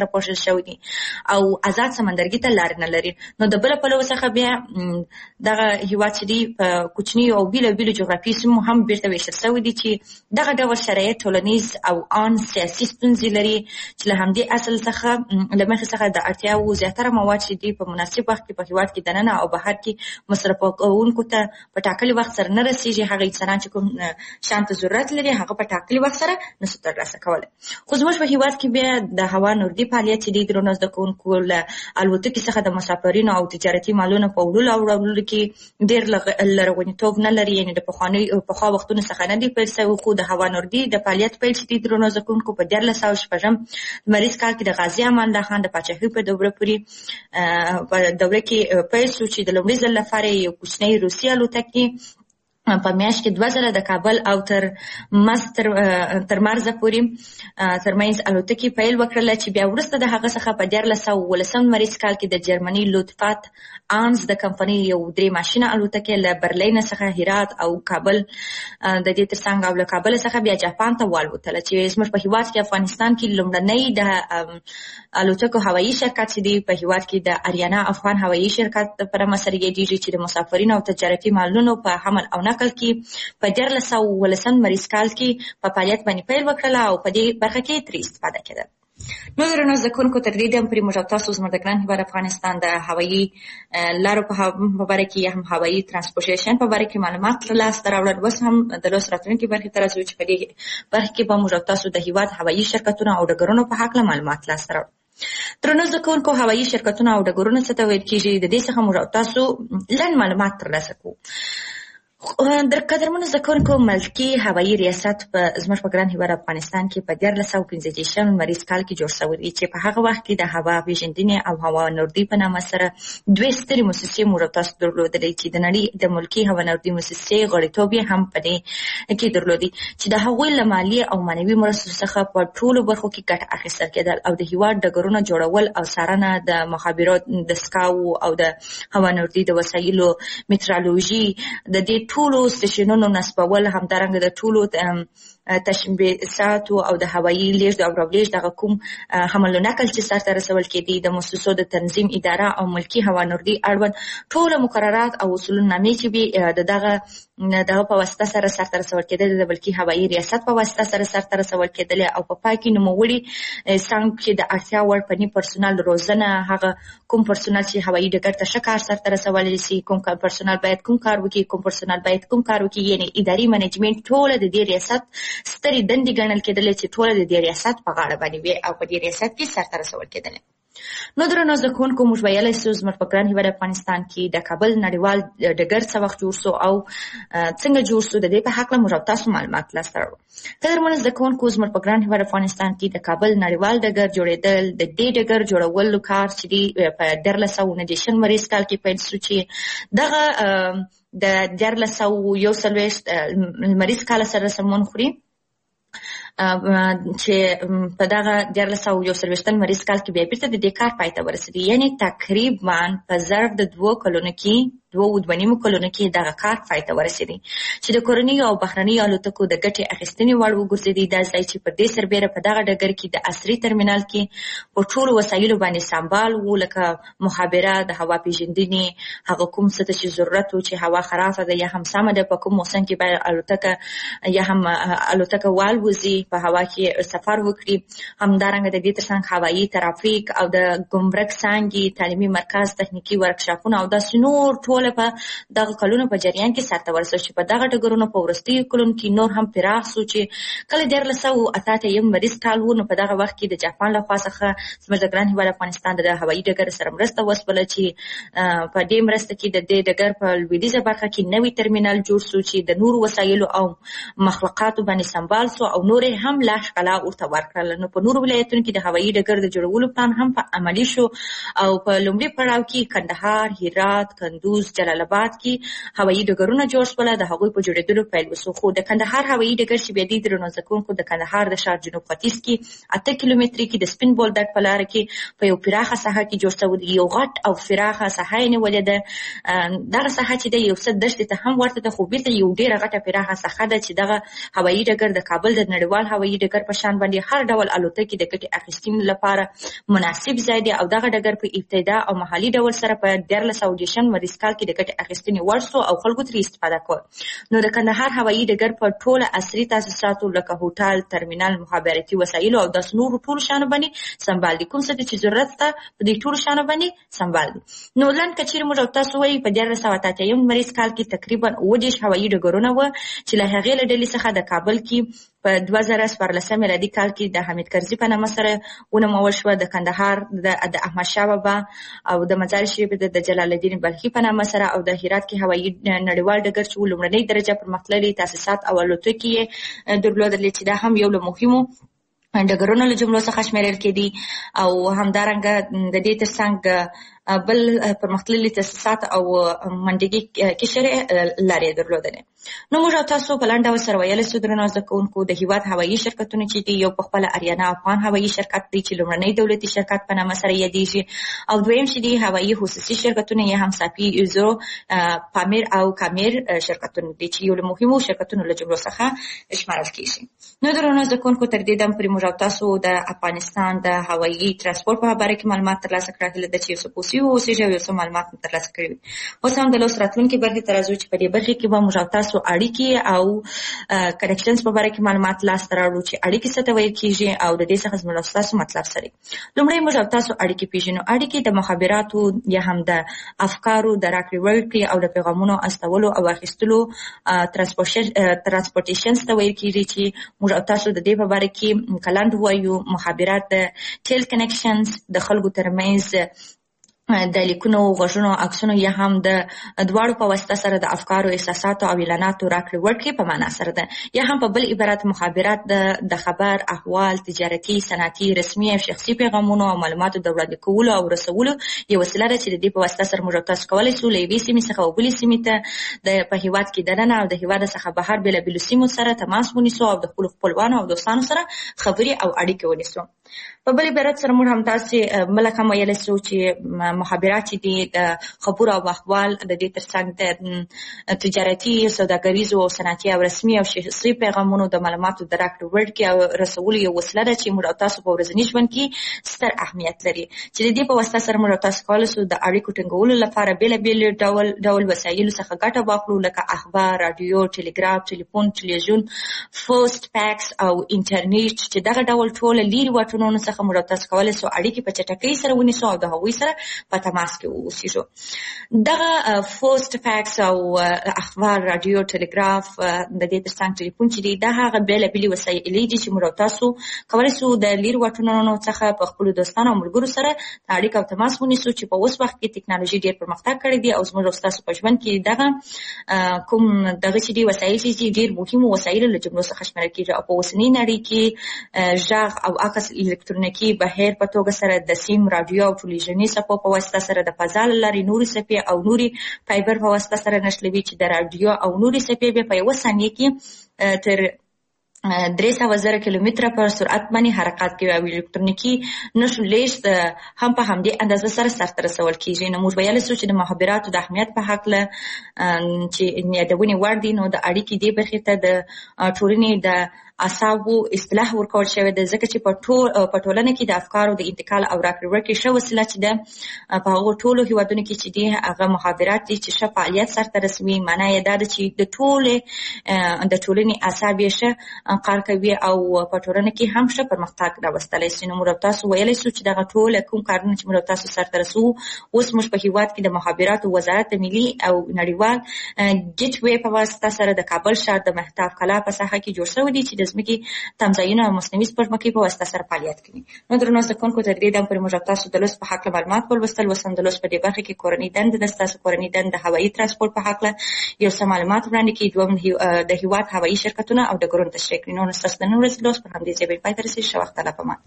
راپورټ شوی دي او آزاد سمندرګي ته لار نه لري. نو د بل په لور څخه بیا دغه هیواد چې دی په کوچني او بیل بیل جغرافي سیمو هم بیرته ویشل شوی دي چې دغه ډول شرایط ټولنیز او ان سیاسي ستونزې لري چې له همدې اصل څخه له مخې څخه د اړتیاوو زیاتره مواد چې دي په مناسب وخت کې په هیواد کې دننه او بهر کې مصرف کوونکو ته په ټاکلي وخت سره نه رسیږي. هغه انسانان چې کوم شان ته ضرورت لري هغه په ټاکلي وخت سره نشي ترلاسه کولی. خو زموږ په هیواد کې بیا د هوا نوردي فعالیت چې دی درنو زده کوونکو له الوتکې څخه د مسافرینو او تجارتي مالونو په وړلو او راوړلو کې ډېر لرغونیتوب نه لري، یعنې د پخواني پخوا وختونو څخه نه دی پیل شوی. خو د هوا نوردي د فعالیت پیل چې دی درنو زده کوونکو په دیارلس سوه شپږم لمریز کال کې د غازي امان الله خان د پاچاهۍ په دوره پورې په دوره کې پیل شو چې د لومړي ځل لپاره یو کوچنی روسي الوتکې په میاشت کې دوه ځله د کابل او تر مستر تر مرزه پورې ترمنځ الوتکې پیل وکړله چې بیا وروسته د هغه څخه په دیارلس سوه اوولسم لمریز کال کې د جرمني لوتفات آنز د کمپنۍ یو درې ماشینه الوتکې له برلین څخه هرات او کابل د دې ترڅنګ او له کابل څخه بیا جاپان ته والوتله چې زموږ په هیواد کې افغانستان کې لومړنی د الوتکو هوایي شرکت چې دی په هیواد کې د اریانا افغان هوایي شرکت په نامه سره یادېږي چې د مسافرینو او تجارتي مالونو په حمل او نقل کې په دیارلس سوه اوولسم لمریز کال کې په فعالیت باندې پیل وکړله او په دې برخه کې ترې استفاده کېده. نو درنو زده کوونکو تر دې دم پورې موږ او تاسو زموږ د ګران هیواد افغانستان د هوایي لارو په باره کې یا هم هوایي ترانسپورټیشن په باره کې معلومات ترلاسه راوړل. اوس هم د لوست راتلونکي برخې ته راځو چې په دې برخه کې به موږ او تاسو د هیواد هوایي شرکتونو او ډګرونو په هکله معلومات لاسته راوړو. درنو زده کوونکو هوایي شرکتونه او ډګرونه څه ته ویل کېږي، د دې څخه موږ او تاسو لنډ معلومات ترلاسه کوو. در قدرمنو زده کوونکو ملکي هوایي ریاست په زموږ په ګران هیواد افغانستان کې په دیارلس سوه پنځه دېرشم لمریز کال کې جوړ شوی دی چې په هغه وخت کې د هوا پېژندنې او هوا نوردي په نامه سره دوې سترې مؤسسې موږ تاسو درلودلې چې د نړۍ د ملکي هوا نوردي مؤسسې غړیتوب یې هم په دې کې درلودي چې د هغوی له مالي او معنوي مرستو څخه په ټولو برخو کې ګټه اخیستل کېدل او د هیواد ډګرونه جوړول او څارنه د مخابرات د سکاو او د هوا نوردي د وسایلو میټرالوژي د دې ټولو سټیشنونو نصبول، همدارنګه د ټولو تشبیهاتو او د هوایي لیږد او راولیږد دغه کوم حمل و نقل چې سرته رسول کېدي د مؤسسو د تنظیم اداره او ملکي هوا نوردي اړوند ټوله مقررات او اصولنامې چې به د دغه دغه په واسطه سره سرته رسول کېدل د ملکي هوایي ریاست په واسطه سره سرته رسول کېدل او په پای کې نوموړي څنګه چې د اړتیا وړ فني پرسونل روزنه، هغه کوم پرسونل چې هوایي ډګر ته ښه کار سرته رسولی شي، کوم پرسونل باید کوم کار وکړي، کوم پرسونل باید کوم کار وکړي، یعنې اداري منیجمنټ ټوله د دې ریاست سترې دندې ګڼل کېدلې چې ټوله د دې ریاست په غاړه باندې وي او په دې ریاست کې سرته رسول کېدلې. نو درنو زده کوونکو موږ ویلی سو زموږ په ګران هیواد افغانستان کې د کابل نړیوال ډګر څه وخت جوړ سو او څنګه جوړ سو، د دې په هکله موږ تاسو معلومات لاسته راوړو. قدرمنو زده کوونکو زموږ په ګران هیواد افغانستان کې د کابل نړیوال ډګر جوړېدل د دې ډګر جوړولو کار چې دی په دیارلس سوه نهه دېرشم لمریز کال کې پیل سو چې دغه د دیارلس سوه یو څلوېښت لمریز کال سره سمون خوري چې په دغه دیارلس سوه یو څلوېښتم لمریز کال کې بیا بیرته د دې کار پای ته ورسېدی، یعنې تقریبا په ظرف د دوو کلونو کې دوه او دوه نیمو کلونو کې دغه کار پای ته ورسېدی چې د کورنیو او بهرنیو الوتکو د ګټې اخیستنې وړ وګرځېدی. دا ځای چې په دې سربیره په دغه ډګر کې د عصري ترمینال کې په ټولو وسایلو باندې سمبال و، لکه مخابره، د هوا پېژندنې، هغه کوم څه ته چې ضرورت و چې هوا خرابه ده یا هم سمه ده، په کوم موسم کې باید الوتکه یا هم الوتکه والوځي، په هوا کې سفر وکړي. همدارنګه د دې ترڅنګ هوایي ترافیک او د ګمرک څانګې، تعلیمي مرکز، تخنیکي ورکشاپونه او داسې نور ټول په دغه کلونو په جریان کې سرته ورسول چې په دغه ډګرونو په وروستیو کلونو کې نور هم پراخ سو چې کله دیارلس سوه اته اتیا لمریز کال و نو په دغه وخت کې د جاپان له خوا څخه زموږ د ګران هیواد افغانستان د هوایي ډګر سره مرسته وسوله چې په دې مرسته کې د دې ډګر په لویدیځه برخه کې نوی ترمینال جوړ سو چې د نورو وسایلو او مخلوقاتو باندې سمبال سو او نور هم لا ښکلا ورته ورکړل. نو په نورو ولایتونو کې د هوایي ډګر د جوړولو پلان هم په عملي شو او په لومړي پړاو کې کندهار، هرات، کندوز، خصوص جلال آباد کې هوایي ډګرونه جوړ شول، د هغوی په جوړېدلو پیل وشو. خو د کندهار هوایي ډګر چې بیا د درنو زکونکو د کندهار د ښار جنوب ختیځ کې اته کیلومتري کې د سپین بولدک په لاره کې په یو پراخه ساحه کې جوړ شوی دی. یو غټ او پراخه ساحه یې نیولې ده. دغه ساحه چې د یو څه دښتې ته هم ورته ده، خو بیرته یو ډېره غټه پراخه ساحه ده چې دغه هوایي ډګر د کابل د نړیوال هوایي ډګر په شان باندې هر ډول الوتکې د ګټې اخیستنې لپاره مناسب ځای دی. او دغه ډګر په ابتدا او محلي ډول سره په دیارلس سوه دېرشم مریض کال کې د ګټې اخیستنې وړ شو او خلکو ترې استفاده کوله. نو د کندهار هوایي ډګر په ټوله عصري تاسیساتو لکه هوټل، ترمینل، مخابراتي وسایلو او داسې نورو ټولو شیانو باندې سمبال دي. کوم څه چې ضرورت شته په دې ټولو شیانو باندې سمبال دي. نو لنډ که چیرې موږ او تاسو وایي په دیارلس سوه اته اتیایم مریض کال کې تقریبا اووه دېرش هوایي ډګرونه وه چې له هغې له ډلې څخه د کابل کې په دوه زره څوارلسم میلادي کال کې د حمید کرزي په نامه سره ونومول شوه، د کندهار د احمدشاه بابا او د مزار شریف د جلال الدین بلخي په نامه سره، او د هرات کې هوایي نړیوال ډګر چې لومړنۍ درجه پرمختللي تاسیسات او الوتکې یې درلودلې چې دا هم یو له مهمو ډګرونو له جملو څخه شمیرل کېدي. او همدارنګه د دې ترڅنګ بل پرمختللي تاسیسات او منډګي کشرې لارې درلودلې. نو موږ او تاسو په لنډ ډول سره ویلی سو درنو زده کوونکو د هېواد هوایي شرکتونه چې دي، یو په خپله اریانا افغان هوایي شرکت دی چې لومړنی دولتي شرکت په نامه سره یادېږي، او دویم چې دي هوایي خصوصي شرکتونه یې هم ساپي، ایزو، پامیر او کامیر شرکتونه دي چې یو له مهمو شرکتونو له جملو څخه شمارل کېږي. نو درنو زده کوونکو تر دې دم پورې موږ او تاسو د افغانستان د هوایي ترانسپورټ په باره کې معلومات ترلاسه کړه. هیله ده چې یو څه پوه سوي واوسېږئ او یو څه معلومات مو ترلاسه کړي وي. اوس هم د لوست راتلونکي برخې ته راځو چې په دې برخې کې به موږ او تاسو اړیکې او کنیکشنز په باره کې معلومات لاسته راوړو چې اړیکې څه ته ویل کېږي او د دې څخه زموږ او ستاسو مطلب څه دی. لومړی موږ او تاسو اړیکې پېژنو. اړیکې د مخابراتو یا هم د افکارو د راکړې ورکړې او د پیغامونو استولو او اخیستلو ترانسپورټیشنز ته ویل کېږي چې موږ او تاسو د دې په باره کې کلند وایو. مخابرات د ټیل کنیکشنز د خلکو ترمنځ د لیکونو، غږونو، عکسونو یا هم د دواړو په واسطه سره د افکارو، احساساتو او اعلاناتو راکړې ورکړې په معنا سره ده. یا هم په بل عبارت مخابرات د خبر، احوال، تجارتي، صنعتي، رسمي او شخصي پیغامونو او معلوماتو د وړاندې کولو او رسولو یو وسیله ده چې د دې په واسطه سره موږ تاسو کولی شو له یوې سیمې څخه بلې سیمې ته د په هېواد کې دننه او د هېواد څخه بهر بېلابېلو سیمو سره تماس ونیسو او د خپلو خپلوانو او دوستانو سره خبرې او اړیکې ونیسو. په بل عبارت سره موږ همداسې ملک هم ویلی شو چې مخابرات چې دي د خبرو او احوال د دې ترڅنګ د تجارتي، سوداګریزو او صنعتي او رسمي او شخصي پیغامونو د معلوماتو د راکړې ورکړې او رسولو یو وسیله ده چې موږ او تاسو په ورځني ژوند کې ستر اهمیت لري، چې د دې په واسطه سره موږ او تاسو کولی شو د اړیکو ټینګولو لپاره بېلابېل ډول ډول وسایلو څخه ګټه واخلو، لکه اخبار، راډیو، ټلګراف، ټلیفون، تلویزیون، پوسټ، فاکس او انټرنیټ، چې دغه ډول ټول لیرې واټنونو څخه موږ او تاسو کولی شو اړیکې په چټکۍ سره ونیسو او د هغوی سره په تماس کې واوسېږو. دغه پوسټ، فاکس او اخبار، راډیو، ټلګراف، د دې ترڅنګ ټلیفون چې دی دا هغه بېلابېلې وسایلې دي چې موږ او تاسو کولی شو د لیرې واټنونو څخه په خپلو دوستانو او ملګرو سره اړیکه او تماس ونیسو، چې په اوس وخت کې ټکنالوژي ډېر پرمختګ کړی دی او زموږ او ستاسو په ژوند کې دغه کوم دغه چې دي وسایل چې ډېر مهمو وسایلو له جملو څخه شمیرل کېږي او په اوسنۍ نړۍ کې غږ او عکس الکترونیکي بهیر په توګه سره د سیم، راډیو او ټلویزیوني څپو په واسطه سره د فضا له لارې نورې څپې او نورې فایبر په واسطه سره نښلوي، چې د راډیو او نورې څپې بیا په یوه ثانیه کې تر درې سوه زره کیلومتره په سرعت باندې حرکت کوي او الکترونیکي نښو لیږد هم په همدې اندازه سره سرته رسول کېږي. نو موږ ویلی شو چې د مخابراتو د اهمیت په هکله چې یادونې وړ دي، نو د اړیکې دې برخې ته د ټولنې د اعصابو اصطلاح ورکول شوی ده، ځکه چې په ټول په ټولنه کې د افکارو د انتقال او راکړې ورکړې ښه وسیله چې ده په هغو ټولو هېوادونو کې چې دي هغه مخابرات دي چې ښه فعالیت سرته رسوي. معنا یې دا ده چې د ټولې د ټولنې اعصاب یې ښه کار کوي او په ټولنه کې هم ښه پرمختګ راوستلی شي. نو موږ تاسو ویلی شو چې دغه ټول کوم کارونه چې موږ تاسو سرته رسوو اوس موږ په هېواد کې د مخابراتو وزارت د ملي او نړیوال ګیټ وی په واسطه سره د کابل ښار د مهتاب کلا په ساحه کې جوړ شوی دی چې د ځمکې تمځایونه او مصنوعي سپوږمکۍ په واسطه سره فعالیت کوي. نو درنو زده کوونکو تر دې دمه پورې موږ تاسو د لوست په هکله معلومات ولوستل. اوس هم د لوست په دې برخه کې کورنۍ دندې د ستاسو کورنۍ دندې د هوایي ترانسپورټ په هکله یو څه معلومات وړاندې کړي، دوهم د هېواد هوایي شرکتونه او ډګرونه تشریح کړي. نو ستاسو د نن ورځې لوست پر همدې ځای باندې پای ته رسېږي. ښه وخت الله پامان.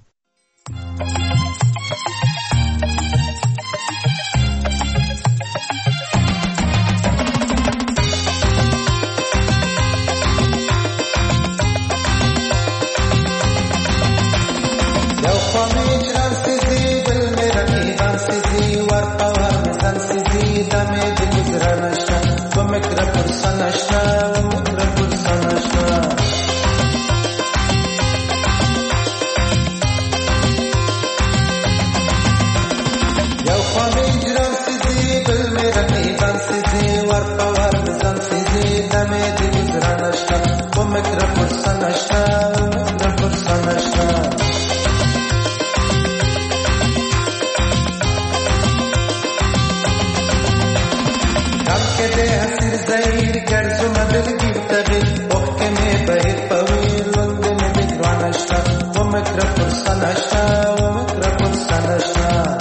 زهیر گرزم دلگیر تغییر وقت می بهیر پویر لند می بگرانشتا و مکر پرسانشتا و مکر پرسانشتا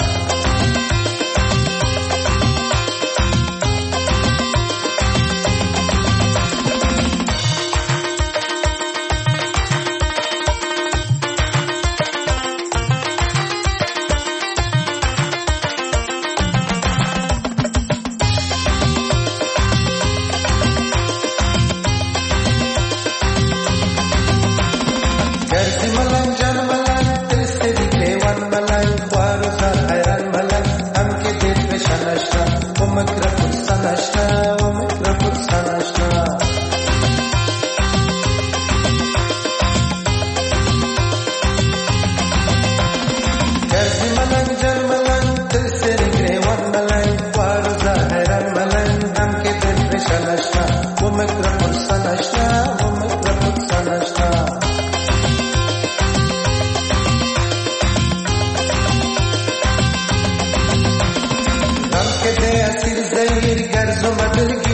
زهیر گرزم دلگیر